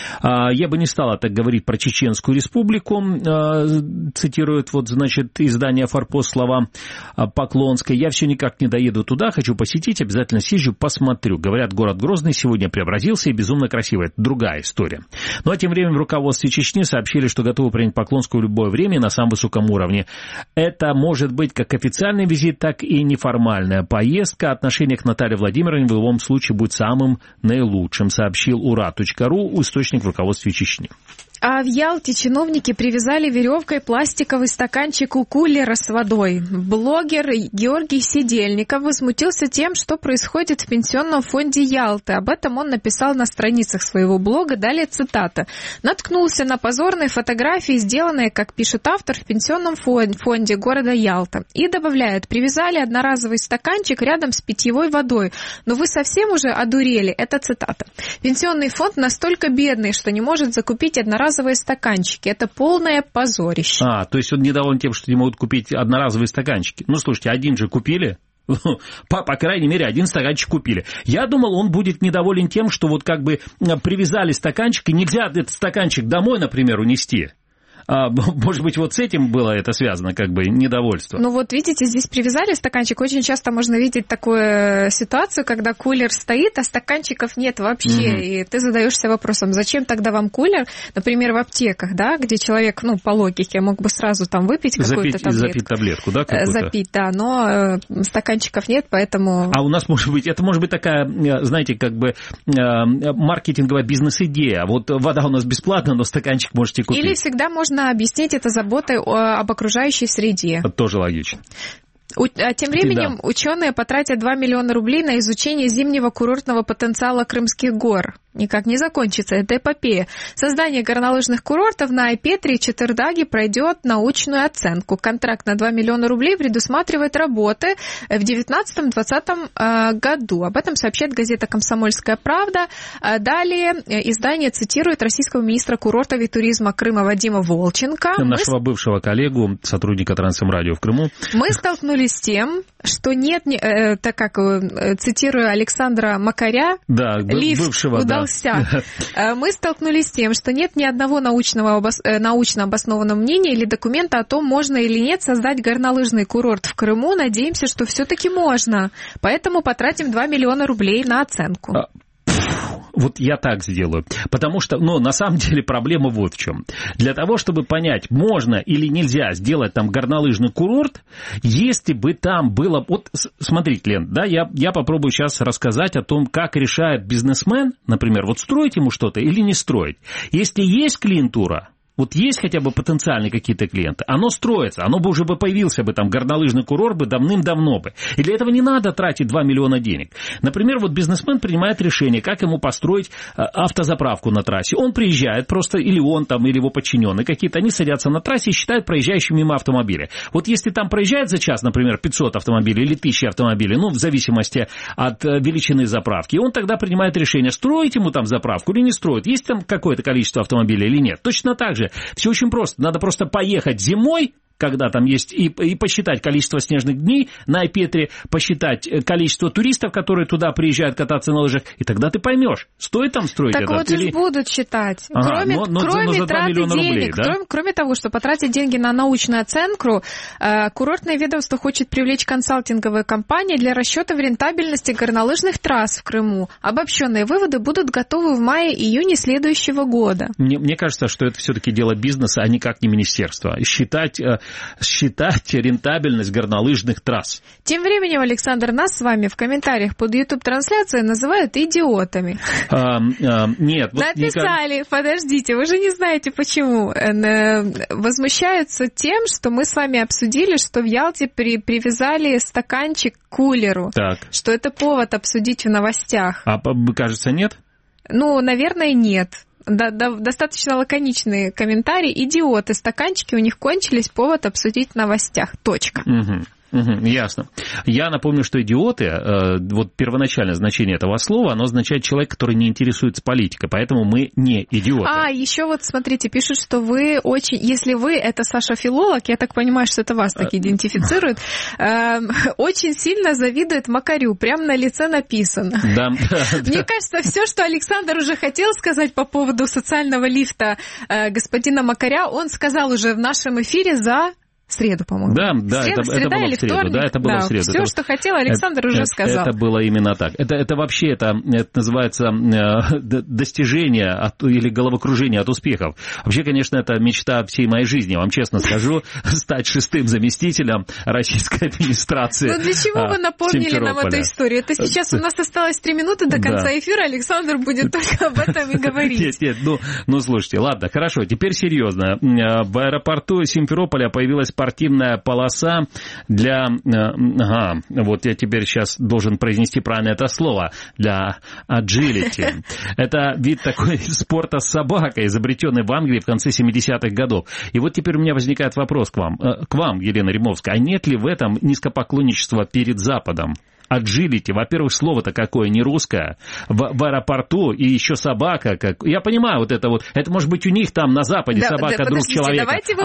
Я бы не стала так говорить про Чеченскую республику, цитирует издание «Форпост» слова Поклонской. Я все никак не доеду туда, хочу посетить, обязательно съезжу, посмотрю. Говорят, город Грозный сегодня преобразился и безумно красивый. Это другая история. Ну а тем временем в руководстве Чечни сообщили, что готовы принять Поклонскую в любое время на самом высоком уровне. Это может быть как официальный визит, так и неформальная поездка. Отношение к Наталье Владимировне в любом случае будет самым наилучшим, сообщил ура.ру источник в руководстве Чечни. А в Ялте чиновники привязали веревкой пластиковый стаканчик у кулера с водой. Блогер Георгий Сидельников возмутился тем, что происходит в пенсионном фонде Ялты. Об этом он написал на страницах своего блога. Далее цитата. «Наткнулся на позорные фотографии, сделанные, как пишет автор, в пенсионном фонде города Ялта». И добавляют, привязали одноразовый стаканчик рядом с питьевой водой. Но вы совсем уже одурели? Это цитата. Пенсионный фонд настолько бедный, что не может закупить одноразовые стаканчики. Это полное позорище. То есть он недоволен тем, что не могут купить одноразовые стаканчики. Ну, слушайте, один же купили. По крайней мере, один стаканчик купили. Я думал, он будет недоволен тем, что вот как бы привязали стаканчик, и нельзя этот стаканчик домой, например, унести. Может быть, вот с этим было это связано, как бы, недовольство. Ну вот видите, здесь привязали стаканчик. Очень часто можно видеть такую ситуацию, когда кулер стоит, а стаканчиков нет вообще. И ты задаешься вопросом, зачем тогда вам кулер, например, в аптеках, да, где человек, по логике, мог бы сразу там выпить какую-то таблетку. Запить таблетку, да, какую-то? Запить, да, но стаканчиков нет, поэтому... А у нас, может быть такая, знаете, как бы маркетинговая бизнес-идея. Вот вода у нас бесплатная, но стаканчик можете купить. Или всегда можно объяснить это заботой об окружающей среде. Это тоже логично. А тем временем ученые потратят 2 миллиона рублей на изучение зимнего курортного потенциала Крымских гор. Никак не закончится эта эпопея. Создание горнолыжных курортов на Айпетре и Четырдаге пройдет научную оценку. Контракт на 2 миллиона рублей предусматривает работы в 2019-2020 году. Об этом сообщает газета «Комсомольская правда». Далее издание цитирует российского министра курортов и туризма Крыма Вадима Волченко. Нашего бывшего коллегу, сотрудника Трансмрадио в Крыму. Мы столкнулись с тем, что нет, так как, цитирую Александра Макаря, лифт бывшего, удался. Мы столкнулись с тем, что нет ни одного научно обоснованного мнения или документа о том, можно или нет создать горнолыжный курорт в Крыму. Надеемся, что все-таки можно. Поэтому потратим 2 миллиона рублей на оценку. Вот я так сделаю. Потому что, на самом деле проблема вот в чем. Для того, чтобы понять, можно или нельзя сделать там горнолыжный курорт, если бы там было... Вот смотрите, Лен, да, я попробую сейчас рассказать о том, как решает бизнесмен, например, вот строить ему что-то или не строить. Если есть клиентура, вот есть хотя бы потенциальные какие-то клиенты, оно строится, оно бы уже появился бы там горнолыжный курорт бы давным-давно бы. И для этого не надо тратить 2 миллиона денег. Например, вот бизнесмен принимает решение, как ему построить автозаправку на трассе. Он приезжает просто, или он там, или его подчиненные какие-то, они садятся на трассе и считают проезжающими мимо автомобили. Вот если там проезжает за час, например, 500 автомобилей или 1000 автомобилей, в зависимости от величины заправки, он тогда принимает решение, строить ему там заправку или не строить, есть там какое-то количество автомобилей или нет. Точно так же. Все очень просто. Надо просто поехать зимой, когда там есть, и посчитать количество снежных дней на Айпетре, посчитать количество туристов, которые туда приезжают кататься на лыжах, и тогда ты поймешь, стоит там строить так это. Так вот или... же будут считать. Ага, кроме траты денег, рублей, да? кроме того, что потратить деньги на научную оценку, курортное ведомство хочет привлечь консалтинговые компании для расчета рентабельности горнолыжных трасс в Крыму. Обобщенные выводы будут готовы в мае-июне следующего года. Мне кажется, что это все-таки дело бизнеса, а никак не министерства. Считать рентабельность горнолыжных трасс. Тем временем, Александр, нас с вами в комментариях под YouTube-трансляцией называют идиотами. Нет. Написали, подождите, вы же не знаете почему. Возмущаются тем, что мы с вами обсудили, что в Ялте привязали стаканчик к кулеру. Так. Что это повод обсудить в новостях. А кажется, нет? Наверное, нет. Достаточно лаконичные комментарии. Идиоты, стаканчики у них кончились, повод обсудить в новостях. Точка. Ясно. Я напомню, что идиоты, вот первоначальное значение этого слова, оно означает человек, который не интересуется политикой, поэтому мы не идиоты. Еще вот смотрите, пишут, что вы очень, если вы, это Саша филолог, я так понимаю, что это вас так идентифицирует, очень сильно завидует Макарю, прямо на лице написано. Да. Мне кажется, все, что Александр уже хотел сказать по поводу социального лифта господина Макаря, он сказал уже в нашем эфире за... среду, по-моему. Да, это было в среду. Да, это было в среду. Все, что хотел, Александр уже сказал. Это было именно так. Это вообще, это называется достижение или головокружение от успехов. Вообще, конечно, это мечта всей моей жизни. Я вам честно скажу, стать 6-м заместителем российской администрации. Для чего вы напомнили нам эту историю? Это сейчас у нас осталось 3 минуты до конца эфира, Александр будет только об этом и говорить. Нет, слушайте, ладно, хорошо, теперь серьезно. В аэропорту Симферополя появилась спортивная полоса для... вот я теперь сейчас должен произнести правильно это слово. Для agility. Это вид такой спорта с собакой, изобретенный в Англии в конце 70-х годов. И вот теперь у меня возникает вопрос к вам, Елена Римовская. А нет ли в этом низкопоклонничества перед Западом? Agility, во-первых, слово-то какое, не русское, в аэропорту, и еще собака. Я понимаю, вот это может быть у них там на Западе собака друг человека.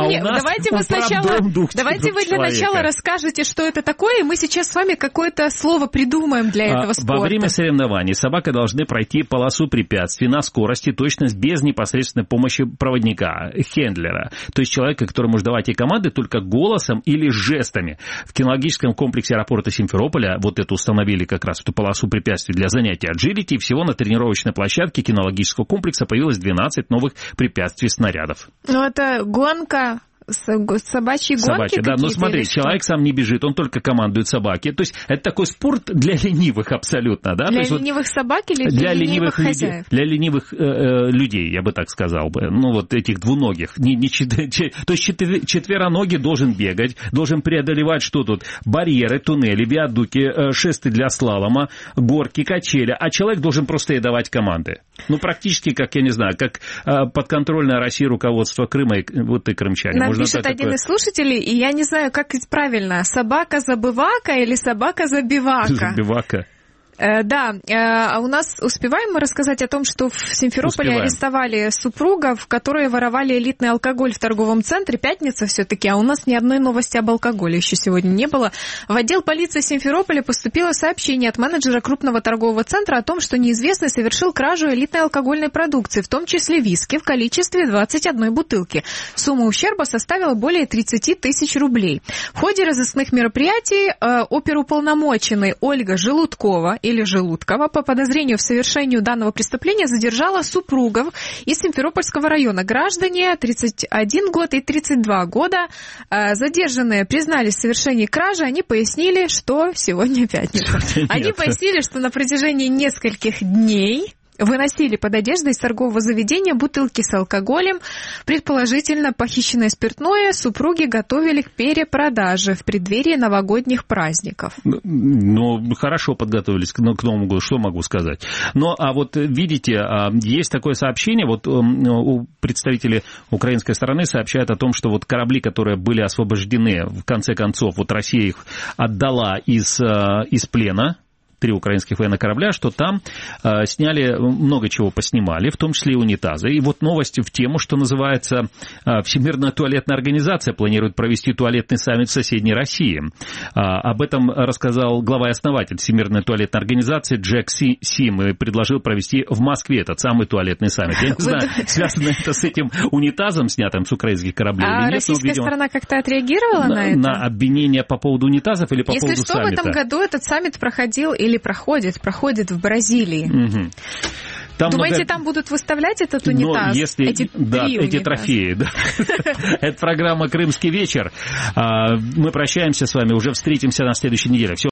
Давайте вы для начала расскажете, что это такое, и мы сейчас с вами какое-то слово придумаем для этого спорта. Во время соревнований собака должны пройти полосу препятствий на скорость и точность без непосредственной помощи проводника, хендлера, то есть человека, который может давать ей команды только голосом или жестами. В кинологическом комплексе аэропорта Симферополя вот эту установили как раз эту полосу препятствий для занятия agility, и всего на тренировочной площадке кинологического комплекса появилось 12 новых препятствий снарядов. Это гонка... Собачьи гонки да, но смотри, человек сам не бежит, он только командует собаке. То есть это такой спорт для ленивых абсолютно, да? Для ленивых собак или для ленивых хозяев? Для ленивых людей, я бы так сказал бы. Этих двуногих. То есть четвероногий должен бегать, должен преодолевать что тут? Барьеры, туннели, виадуки, шесты для слалома, горки, качели. А человек должен просто ей давать команды. Практически, как, я не знаю, как подконтрольное России руководство Крыма, вот и крымчане. Пишет один из слушателей, и я не знаю, как это правильно, собака-забывака или собака-забивака? Забивака. Да, а у нас успеваем мы рассказать о том, что в Симферополе арестовали супругов, которые воровали элитный алкоголь в торговом центре. Пятница все-таки, а у нас ни одной новости об алкоголе еще сегодня не было. В отдел полиции Симферополя поступило сообщение от менеджера крупного торгового центра о том, что неизвестный совершил кражу элитной алкогольной продукции, в том числе виски, в количестве 21 бутылки. Сумма ущерба составила более 30 тысяч рублей. В ходе разыскных мероприятий оперуполномоченный Ольга Желудкова или Желудкова по подозрению в совершении данного преступления задержала супругов из Симферопольского района. Граждане 31 год и 32 года. Задержанные признались в совершении кражи. Они пояснили, что сегодня пятница. Они пояснили, что на протяжении нескольких дней выносили под одеждой из торгового заведения бутылки с алкоголем. Предположительно, похищенное спиртное супруги готовили к перепродаже в преддверии новогодних праздников. Ну, хорошо подготовились к Новому году, что могу сказать. Ну, а вот видите, есть такое сообщение, вот у представителей украинской стороны сообщают о том, что вот корабли, которые были освобождены, в конце концов, вот Россия их отдала из плена, 3 украинских военных корабля, что там сняли, много чего поснимали, в том числе и унитазы. И вот новость в тему, что называется, Всемирная туалетная организация планирует провести туалетный саммит в соседней России. Об этом рассказал глава и основатель Всемирной туалетной организации Джек Сим и предложил провести в Москве этот самый туалетный саммит. Я не знаю, связано это с этим унитазом, снятым с украинских кораблей или нет. Российская сторона как-то отреагировала на это? На обвинение по поводу унитазов или по поводу саммита? Если что, в этом году этот саммит проходил или проходит в Бразилии. Угу. Там думаете, там будут выставлять этот унитаз? Если, эти трофеи. Да. Это программа «Крымский вечер». Мы прощаемся с вами, уже встретимся на следующей неделе.